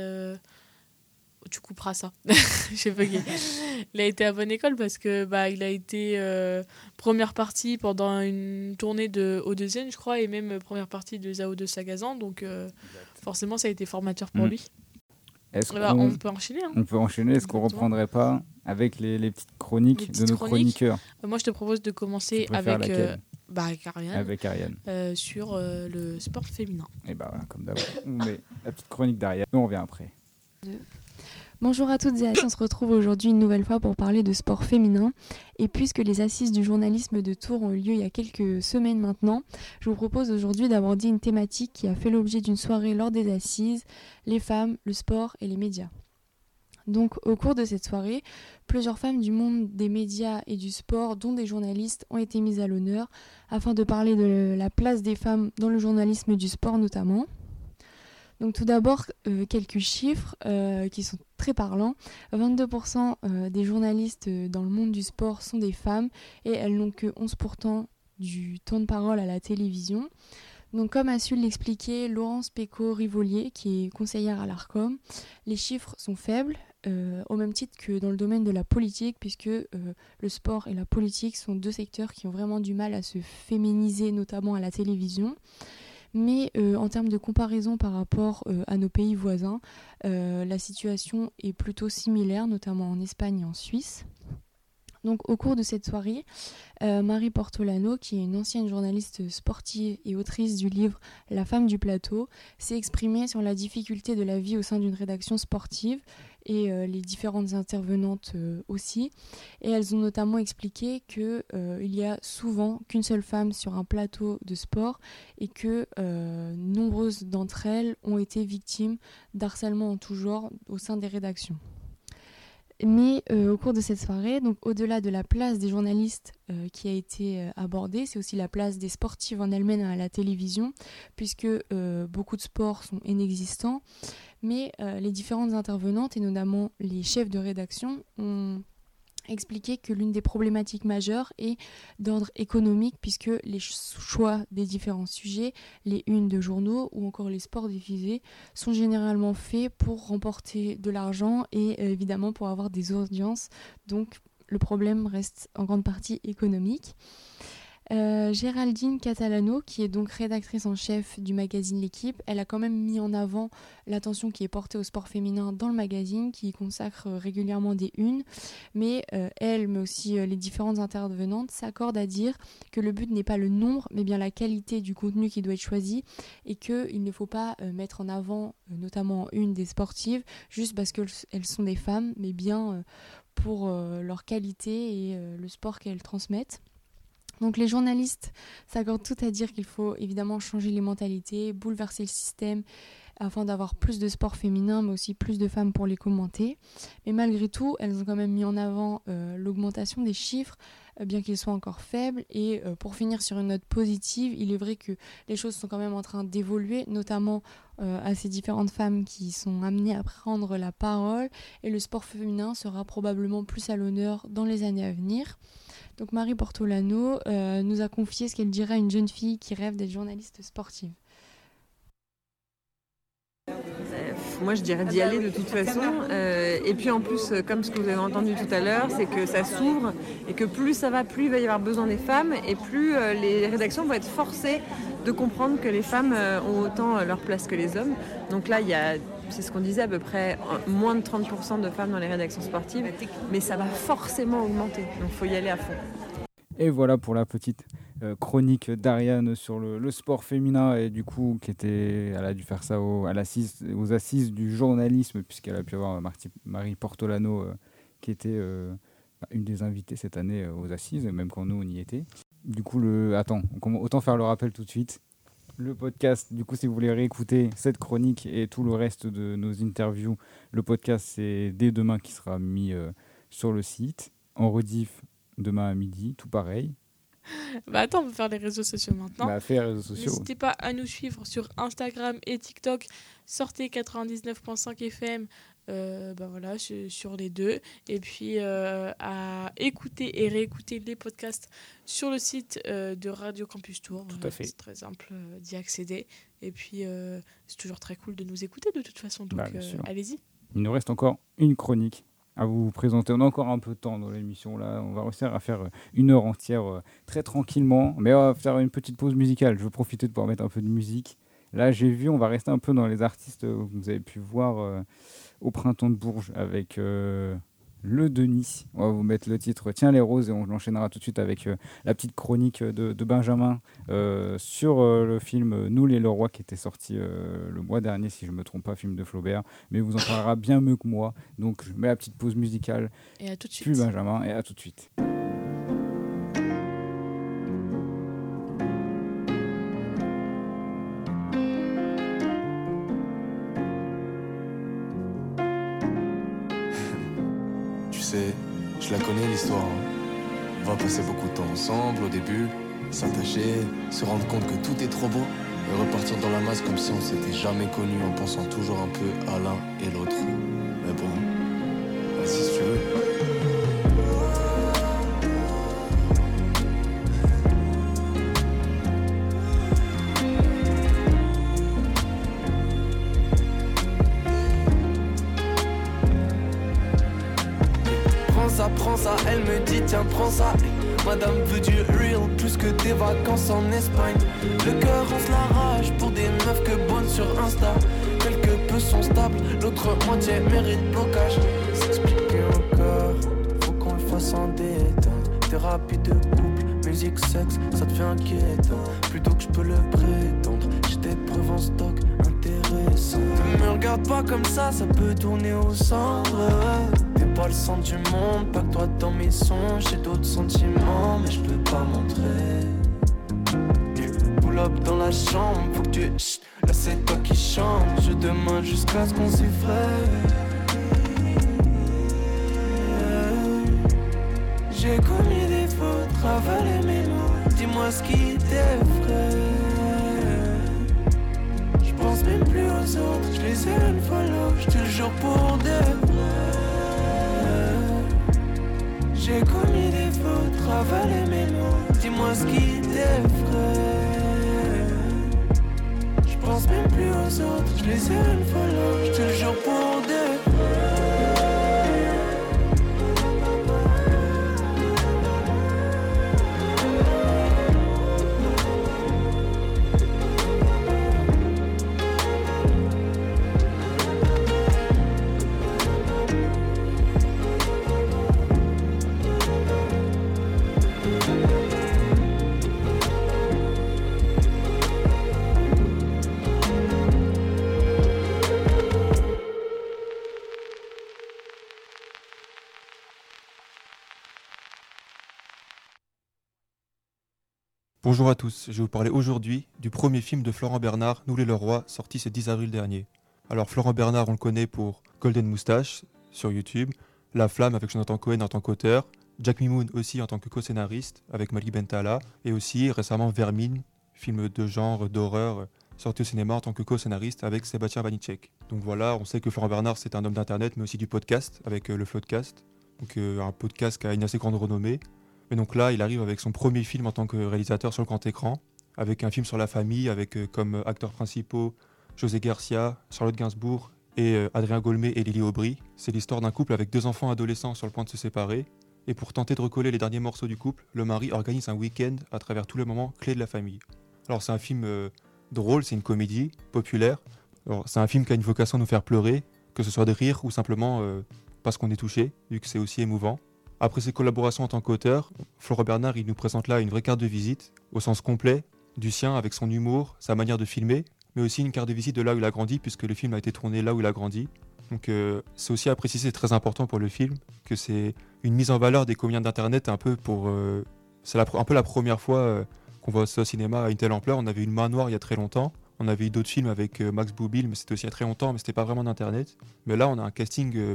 tu couperas ça. J'ai bugué. Il a été à bonne école parce que il a été première partie pendant une tournée de O2N, je crois, et même première partie de Zao de Sagazan. Donc forcément, ça a été formateur pour lui. On peut enchaîner. Hein. On peut enchaîner. Est-ce qu'on reprendrait pas avec les petites chroniques de nos chroniqueurs? Moi, je te propose de commencer avec Ariane. Avec Ariane. Sur le sport féminin. Et voilà, comme d'hab, on met la petite chronique d'Ariane. On revient après. Bonjour à toutes et à tous, on se retrouve aujourd'hui une nouvelle fois pour parler de sport féminin. Et puisque les assises du journalisme de Tours ont eu lieu il y a quelques semaines maintenant, je vous propose aujourd'hui d'aborder une thématique qui a fait l'objet d'une soirée lors des assises, les femmes, le sport et les médias. Donc au cours de cette soirée, plusieurs femmes du monde des médias et du sport, dont des journalistes, ont été mises à l'honneur afin de parler de la place des femmes dans le journalisme du sport notamment. Donc tout d'abord, quelques chiffres qui sont très parlants. 22% des journalistes dans le monde du sport sont des femmes et elles n'ont que 11% du temps de parole à la télévision. Donc comme a su l'expliquer Laurence Pécaud-Rivolier, qui est conseillère à l'Arcom, les chiffres sont faibles, au même titre que dans le domaine de la politique, puisque le sport et la politique sont deux secteurs qui ont vraiment du mal à se féminiser, notamment à la télévision. Mais en termes de comparaison par rapport à nos pays voisins, la situation est plutôt similaire, notamment en Espagne et en Suisse. Donc au cours de cette soirée, Marie Portolano, qui est une ancienne journaliste sportive et autrice du livre La femme du plateau, s'est exprimée sur la difficulté de la vie au sein d'une rédaction sportive et les différentes intervenantes aussi. Et elles ont notamment expliqué qu'il y a souvent qu'une seule femme sur un plateau de sport et que nombreuses d'entre elles ont été victimes d'harcèlement en tout genre au sein des rédactions. Mais au cours de cette soirée, donc au-delà de la place des journalistes qui a été abordée, c'est aussi la place des sportives en elles-mêmes à la télévision, puisque beaucoup de sports sont inexistants. Mais les différentes intervenantes, et notamment les chefs de rédaction, ont expliqué que l'une des problématiques majeures est d'ordre économique, puisque les choix des différents sujets, les unes de journaux ou encore les sports diffusés, sont généralement faits pour remporter de l'argent et évidemment pour avoir des audiences. Donc le problème reste en grande partie économique. Géraldine Catalano, qui est donc rédactrice en chef du magazine L'Équipe, elle a quand même mis en avant l'attention qui est portée au sport féminin dans le magazine, qui y consacre régulièrement des unes, mais elle, mais aussi les différentes intervenantes, s'accordent à dire que le but n'est pas le nombre, mais bien la qualité du contenu qui doit être choisi, et qu'il ne faut pas mettre en avant, notamment une des sportives, juste parce qu'elles sont des femmes, mais bien pour leur qualité et le sport qu'elles transmettent. Donc les journalistes s'accordent tout à dire qu'il faut évidemment changer les mentalités, bouleverser le système afin d'avoir plus de sport féminin, mais aussi plus de femmes pour les commenter. Mais malgré tout, elles ont quand même mis en avant l'augmentation des chiffres, bien qu'ils soient encore faibles. Et pour finir sur une note positive, il est vrai que les choses sont quand même en train d'évoluer, notamment à ces différentes femmes qui sont amenées à prendre la parole. Et le sport féminin sera probablement plus à l'honneur dans les années à venir. Donc Marie Portolano nous a confié ce qu'elle dirait à une jeune fille qui rêve d'être journaliste sportive. Moi je dirais d'y aller de toute façon et puis en plus comme ce que vous avez entendu tout à l'heure, c'est que ça s'ouvre et que plus ça va, plus il va y avoir besoin des femmes et plus les rédactions vont être forcées de comprendre que les femmes ont autant leur place que les hommes. Donc là il y a, c'est ce qu'on disait, à peu près moins de 30% de femmes dans les rédactions sportives, mais ça va forcément augmenter, donc il faut y aller à fond. Et voilà pour la petite chronique d'Ariane sur le sport féminin, et du coup elle a dû faire ça aux assises du journalisme, puisqu'elle a pu avoir Marie Portolano qui était une des invitées cette année aux assises, même quand nous on y était. Du coup, autant faire le rappel tout de suite. Le podcast, du coup, si vous voulez réécouter cette chronique et tout le reste de nos interviews, le podcast, c'est dès demain qui sera mis sur le site. En rediff, demain à midi, tout pareil. Bah attends, on va faire les réseaux sociaux maintenant. Bah, fais les réseaux sociaux. N'hésitez pas à nous suivre sur Instagram et TikTok. Sortez 99.5 FM. Bah voilà, sur les deux. Et puis à écouter et réécouter les podcasts sur le site de Radio Campus Tours. Tout à fait. C'est très simple d'y accéder. Et puis c'est toujours très cool de nous écouter de toute façon. Donc allez-y. Il nous reste encore une chronique à vous présenter. On a encore un peu de temps dans l'émission là. On va réussir à faire 1 heure entière très tranquillement. Mais on va faire une petite pause musicale. Je veux profiter de pouvoir mettre un peu de musique. Là, j'ai vu, on va rester un peu dans les artistes que vous avez pu voir au Printemps de Bourges avec le Denis. On va vous mettre le titre Tiens les roses et on enchaînera tout de suite avec la petite chronique de Benjamin sur le film Nous les Leroy qui était sorti le mois dernier, si je ne me trompe pas, film de Flaubert. Mais vous en parlera bien mieux que moi. Donc je mets la petite pause musicale. Et à tout de suite. Puis Benjamin, et à tout de suite. Je la connais l'histoire. On va passer beaucoup de temps ensemble au début, s'attacher, se rendre compte que tout est trop beau et repartir dans la masse comme si on s'était jamais connus en pensant toujours un peu à l'un et l'autre. Mais bon, vas-y si tu veux. Prends ça, elle me dit tiens prends ça. Madame veut du real plus que des vacances en Espagne. Le cœur on se l'arrache pour des meufs que bonnes sur Insta. Quelque peu sont stables, l'autre moitié mérite blocage. S'expliquer encore, faut qu'on le fasse en détente. Thérapie de couple, musique, sexe, ça devient inquiétant. Plutôt que je peux le prétendre, j'ai des preuves en stock intéressantes. Ne me regarde pas comme ça peut tourner au centre. T'es pas le centre du monde, pas que toi dans mes sons. J'ai d'autres sentiments, mais je peux pas montrer. Pull up dans la chambre, faut que tu... Chut, là c'est toi qui chante. Je demande jusqu'à ce qu'on s'effraie. J'ai commis des fautes, ravalé mes mots. Dis-moi ce qui t'effraie. Je pense même plus aux autres, je les ai unfollow. Je te le jure pour de vrai. J'ai commis des fautes, ravalé mes mots. Dis-moi ce qui t'effraie. Je pense même plus aux autres, je les ai unfollow. Je te le jure pour de vrai. Bonjour à tous, je vais vous parler aujourd'hui du premier film de Florent Bernard, Nous les Leroy, sorti ce 10 avril dernier. Alors Florent Bernard, on le connaît pour Golden Moustache sur YouTube, La Flamme avec Jonathan Cohen en tant qu'auteur, Jack Mimoun aussi en tant que co-scénariste avec Malik Bentala, et aussi récemment Vermine, film de genre, d'horreur, sorti au cinéma en tant que co-scénariste avec Sébastien Vanitschek. Donc voilà, on sait que Florent Bernard c'est un homme d'internet mais aussi du podcast avec le Floodcast, donc un podcast qui a une assez grande renommée. Et donc là, il arrive avec son premier film en tant que réalisateur sur le grand écran, avec un film sur la famille, avec comme acteurs principaux José Garcia, Charlotte Gainsbourg et Adrien Gaulmé et Lily Aubry. C'est l'histoire d'un couple avec 2 enfants adolescents sur le point de se séparer. Et pour tenter de recoller les derniers morceaux du couple, le mari organise un week-end à travers tous les moments clés de la famille. Alors c'est un film drôle, c'est une comédie populaire. Alors, c'est un film qui a une vocation à nous faire pleurer, que ce soit de rire ou simplement parce qu'on est touché, vu que c'est aussi émouvant. Après ses collaborations en tant qu'auteur, Florent Bernard il nous présente là une vraie carte de visite, au sens complet, du sien avec son humour, sa manière de filmer, mais aussi une carte de visite de là où il a grandi, puisque le film a été tourné là où il a grandi. Donc c'est aussi à préciser, c'est très important pour le film, que c'est une mise en valeur des comédiens d'internet un peu pour... c'est un peu la première fois qu'on voit ça au cinéma à une telle ampleur. On avait eu Une main noire il y a très longtemps, on avait eu d'autres films avec Max Boublil, mais c'était aussi il y a très longtemps, mais c'était pas vraiment d'internet. Mais là on a un casting...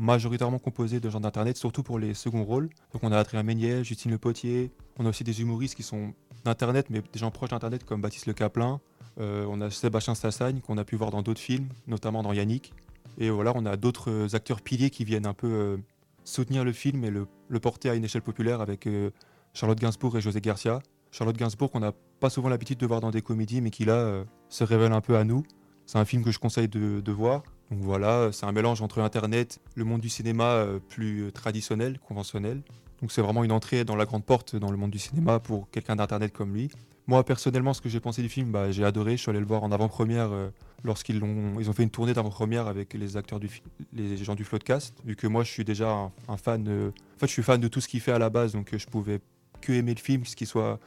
majoritairement composés de gens d'internet, surtout pour les seconds rôles. Donc on a Adrien Méniel, Justine Le Potier, on a aussi des humoristes qui sont d'internet, mais des gens proches d'internet comme Baptiste Le Caplin. On a Sébastien Sassagne qu'on a pu voir dans d'autres films, notamment dans Yannick. Et voilà, on a d'autres acteurs piliers qui viennent un peu soutenir le film et le porter à une échelle populaire avec Charlotte Gainsbourg et José Garcia. Charlotte Gainsbourg qu'on n'a pas souvent l'habitude de voir dans des comédies, mais qui là se révèle un peu à nous. C'est un film que je conseille de voir. Donc voilà, c'est un mélange entre Internet, le monde du cinéma plus traditionnel, conventionnel. Donc c'est vraiment une entrée dans la grande porte dans le monde du cinéma pour quelqu'un d'Internet comme lui. Moi personnellement, ce que j'ai pensé du film, j'ai adoré. Je suis allé le voir en avant-première lorsqu'ils ont fait une tournée d'avant-première avec les acteurs les gens du Floodcast. Vu que moi je suis déjà un fan, en fait je suis fan de tout ce qu'il fait à la base, donc je pouvais que aimer le film, ce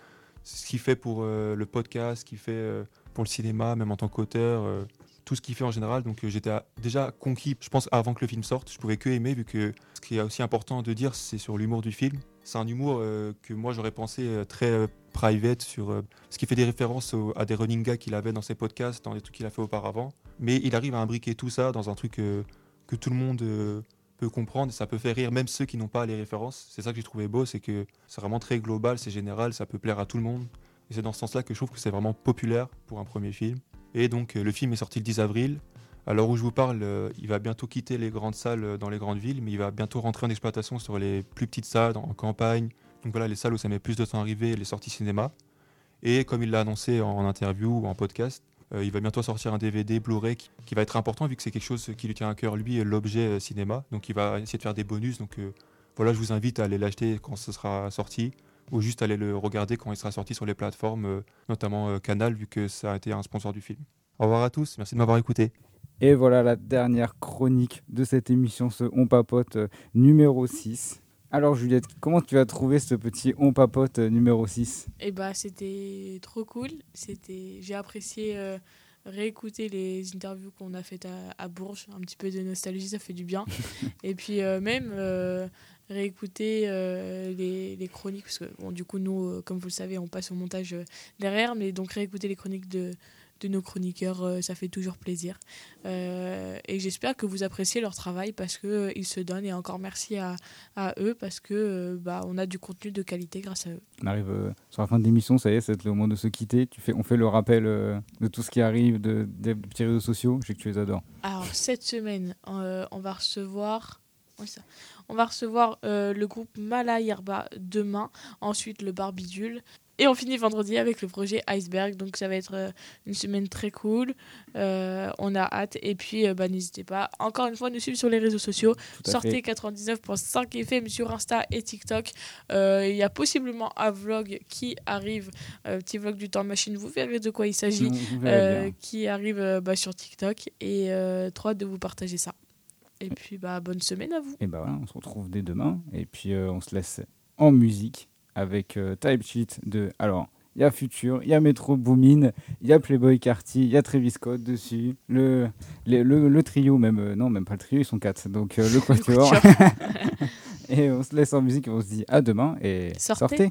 qu'il fait pour le podcast, ce qu'il fait pour le cinéma, même en tant qu'auteur, tout ce qu'il fait en général. Donc j'étais déjà conquis, je pense, avant que le film sorte. Je pouvais que aimer, vu que ce qui est aussi important de dire, c'est sur l'humour du film. C'est un humour que moi j'aurais pensé très private, sur ce qui fait des références à des running gags qu'il avait dans ses podcasts, dans les trucs qu'il a fait auparavant. Mais il arrive à imbriquer tout ça dans un truc que tout le monde peut comprendre, et ça peut faire rire même ceux qui n'ont pas les références. C'est ça que j'ai trouvé beau, c'est que c'est vraiment très global, c'est général, ça peut plaire à tout le monde. Et c'est dans ce sens-là que je trouve que c'est vraiment populaire pour un premier film. Et donc le film est sorti le 10 avril. À l'heure où je vous parle, il va bientôt quitter les grandes salles dans les grandes villes, mais il va bientôt rentrer en exploitation sur les plus petites salles, en campagne. Donc voilà, les salles où ça met plus de temps à arriver, les sorties cinéma. Et comme il l'a annoncé en interview ou en podcast, il va bientôt sortir un DVD Blu-ray qui va être important, vu que c'est quelque chose qui lui tient à cœur, lui, l'objet cinéma. Donc il va essayer de faire des bonus. Donc voilà, je vous invite à aller l'acheter quand ce sera sorti, ou juste aller le regarder quand il sera sorti sur les plateformes, notamment Canal, vu que ça a été un sponsor du film. Au revoir à tous, merci de m'avoir écouté. Et voilà la dernière chronique de cette émission, ce On Papote numéro 6. Alors Juliette, comment tu as trouvé ce petit On Papote numéro 6 ? Eh bah, c'était trop cool. J'ai apprécié réécouter les interviews qu'on a faites à Bourges. Un petit peu de nostalgie, ça fait du bien. Et puis même réécouter les chroniques, parce que bon, du coup nous, comme vous le savez, on passe au montage derrière, mais donc réécouter les chroniques de nos chroniqueurs, ça fait toujours plaisir. Et j'espère que vous appréciez leur travail, parce qu'ils se donnent, et encore merci à eux, parce que on a du contenu de qualité grâce à eux. On arrive sur la fin de l'émission, ça y est, c'est le moment de se quitter. On fait le rappel de tout ce qui arrive, des petits réseaux sociaux. Je sais que tu les adores. Alors cette semaine, on va recevoir... On va recevoir le groupe Mala Yerba demain, ensuite le Barbidule, et on finit vendredi avec le projet Iceberg. Donc ça va être une semaine très cool, on a hâte. Et puis n'hésitez pas encore une fois à nous suivre sur les réseaux sociaux. Sortez 99.5 FM sur Insta et TikTok. Il y a possiblement un vlog qui arrive, petit vlog du Temps Machine, vous verrez de quoi il s'agit, qui arrive sur TikTok, et trop hâte de vous partager ça. Et puis bonne semaine à vous. Et voilà, on se retrouve dès demain. Et puis on se laisse en musique avec Type Sheet de... Alors, il y a Future, il y a Metro Boomin, il y a Playboi Carti, il y a Travis Scott dessus, le trio, même pas le trio, ils sont 4, donc le quatuor. Et on se laisse en musique et on se dit à demain et sortez.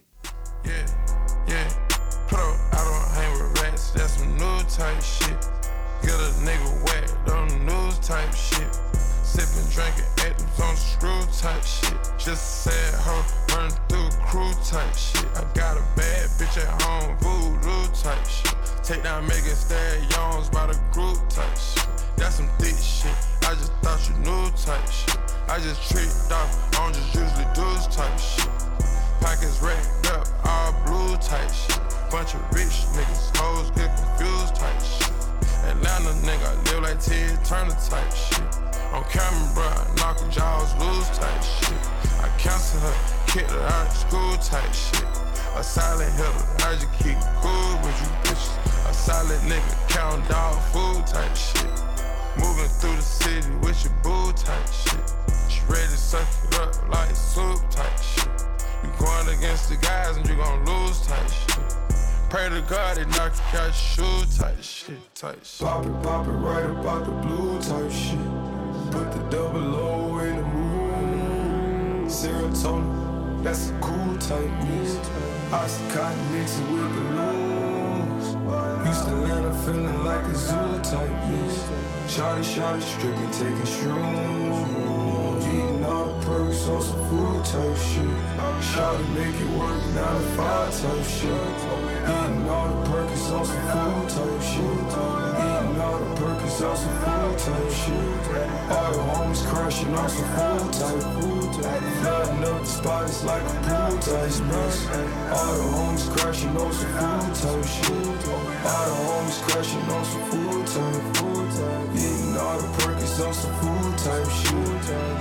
Sippin', drinkin', acting on the screw type shit. Just sad hoe, running through crew type shit. I got a bad bitch at home, voodoo type shit. Take down Megan Stallions by the group type shit. That's some thick shit, I just thought you knew type shit. I just tricked off, I don't just usually do type shit. Pockets racked up, all blue type shit. Bunch of rich niggas, hoes get confused type shit. Atlanta nigga, I live like Ted Turner type shit. On camera, bruh, knock her jaws loose type shit. I cancel her, kicked her out of school type shit. A silent hitter, I just keep cool with you bitches. A solid nigga, count dog food type shit. Moving through the city with your boo type shit. She ready to suck it up like soup type shit. You going against the guys and you gon' lose type shit. Pray to God they knock you out your shoe type shit. Pop it right about the blue type shit. Put the double O in the moon. Serotonin, that's a cool type mix. Oxycontin mixing with the loose. Used to land up feeling like a zoo type mix. Shawty, stripping, taking shrooms. Eating all the perks on some food type shit. Shout to make it work 9 to 5 type shit. Eating all the perks on some food type shit. Eating all the perks on some food type shit. All the homies crashing on some food type. Flooding up the spot, it's like a pool type mess. All the homies crashing on some food type shit. All the homies crashing on some food type. Eating all the perks on some food type shit.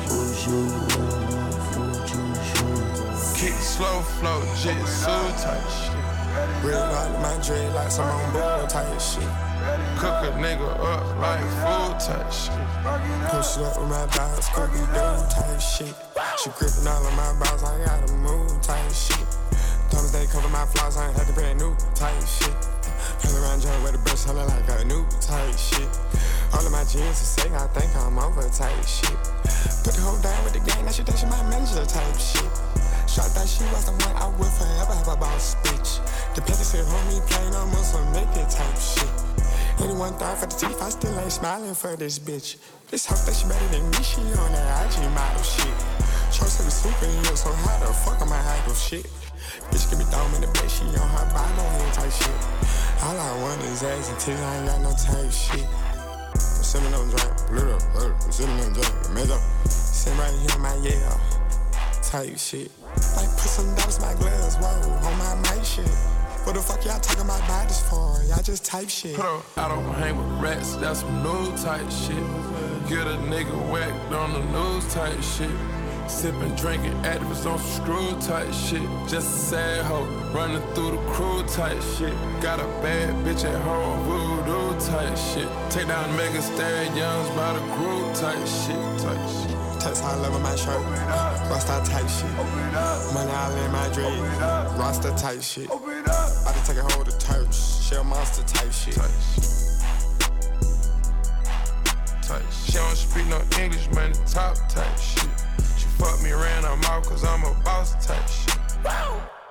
Kick slow flow, jitsu type shit. Real like my dread like some on board type shit. Cook a nigga up like food type shit. Push it up with my dogs, cookie dough type shit. She gripping all of my balls, I gotta move type shit. Thomas they cover my flaws, I ain't had to brand new type shit. Hell around joint with the brush, hella like a new type shit. All of my jeans are sick, I think I'm over type shit. Put the hoe down with the gang, now she think she my manager type shit. Shot that she was the one I would forever have a boss bitch. The petty said, homie, plain on Muslim, make it type shit. Anyone thought for the teeth, I still ain't smiling for this bitch. This hoe that she better than me, she on that IG model shit. Chose to be superhero, so how the fuck am I idle shit? Bitch give me thumb in the bed, she on her Bible and type shit. All I want is ass and titties, I ain't got no type shit. I'm sipping on drink, little, I'm sipping on drink, mezzo. Sitting right here in my yeah, type shit. Like put some dollars in my glass, whoa, on my mic shit. What the fuck y'all talking about bodies for? Y'all just type shit. Put up, I don't hang with rats, that's some new type shit. Get a nigga whacked on the news type shit. Sippin', drinking, activists on some screw type shit. Just a sad hoe, running through the crew type shit. Got a bad bitch at home, voodoo type shit. Take down Megan Stallions by the group type shit. Text how I love on my shirt, Rockstar type shit. Money all in my dream, Roster type shit. About to take a hold of Turks, Shell Monster type shit. She don't speak no English, man, top type shit. She fuck me around her mouth cause I'm a boss type shit.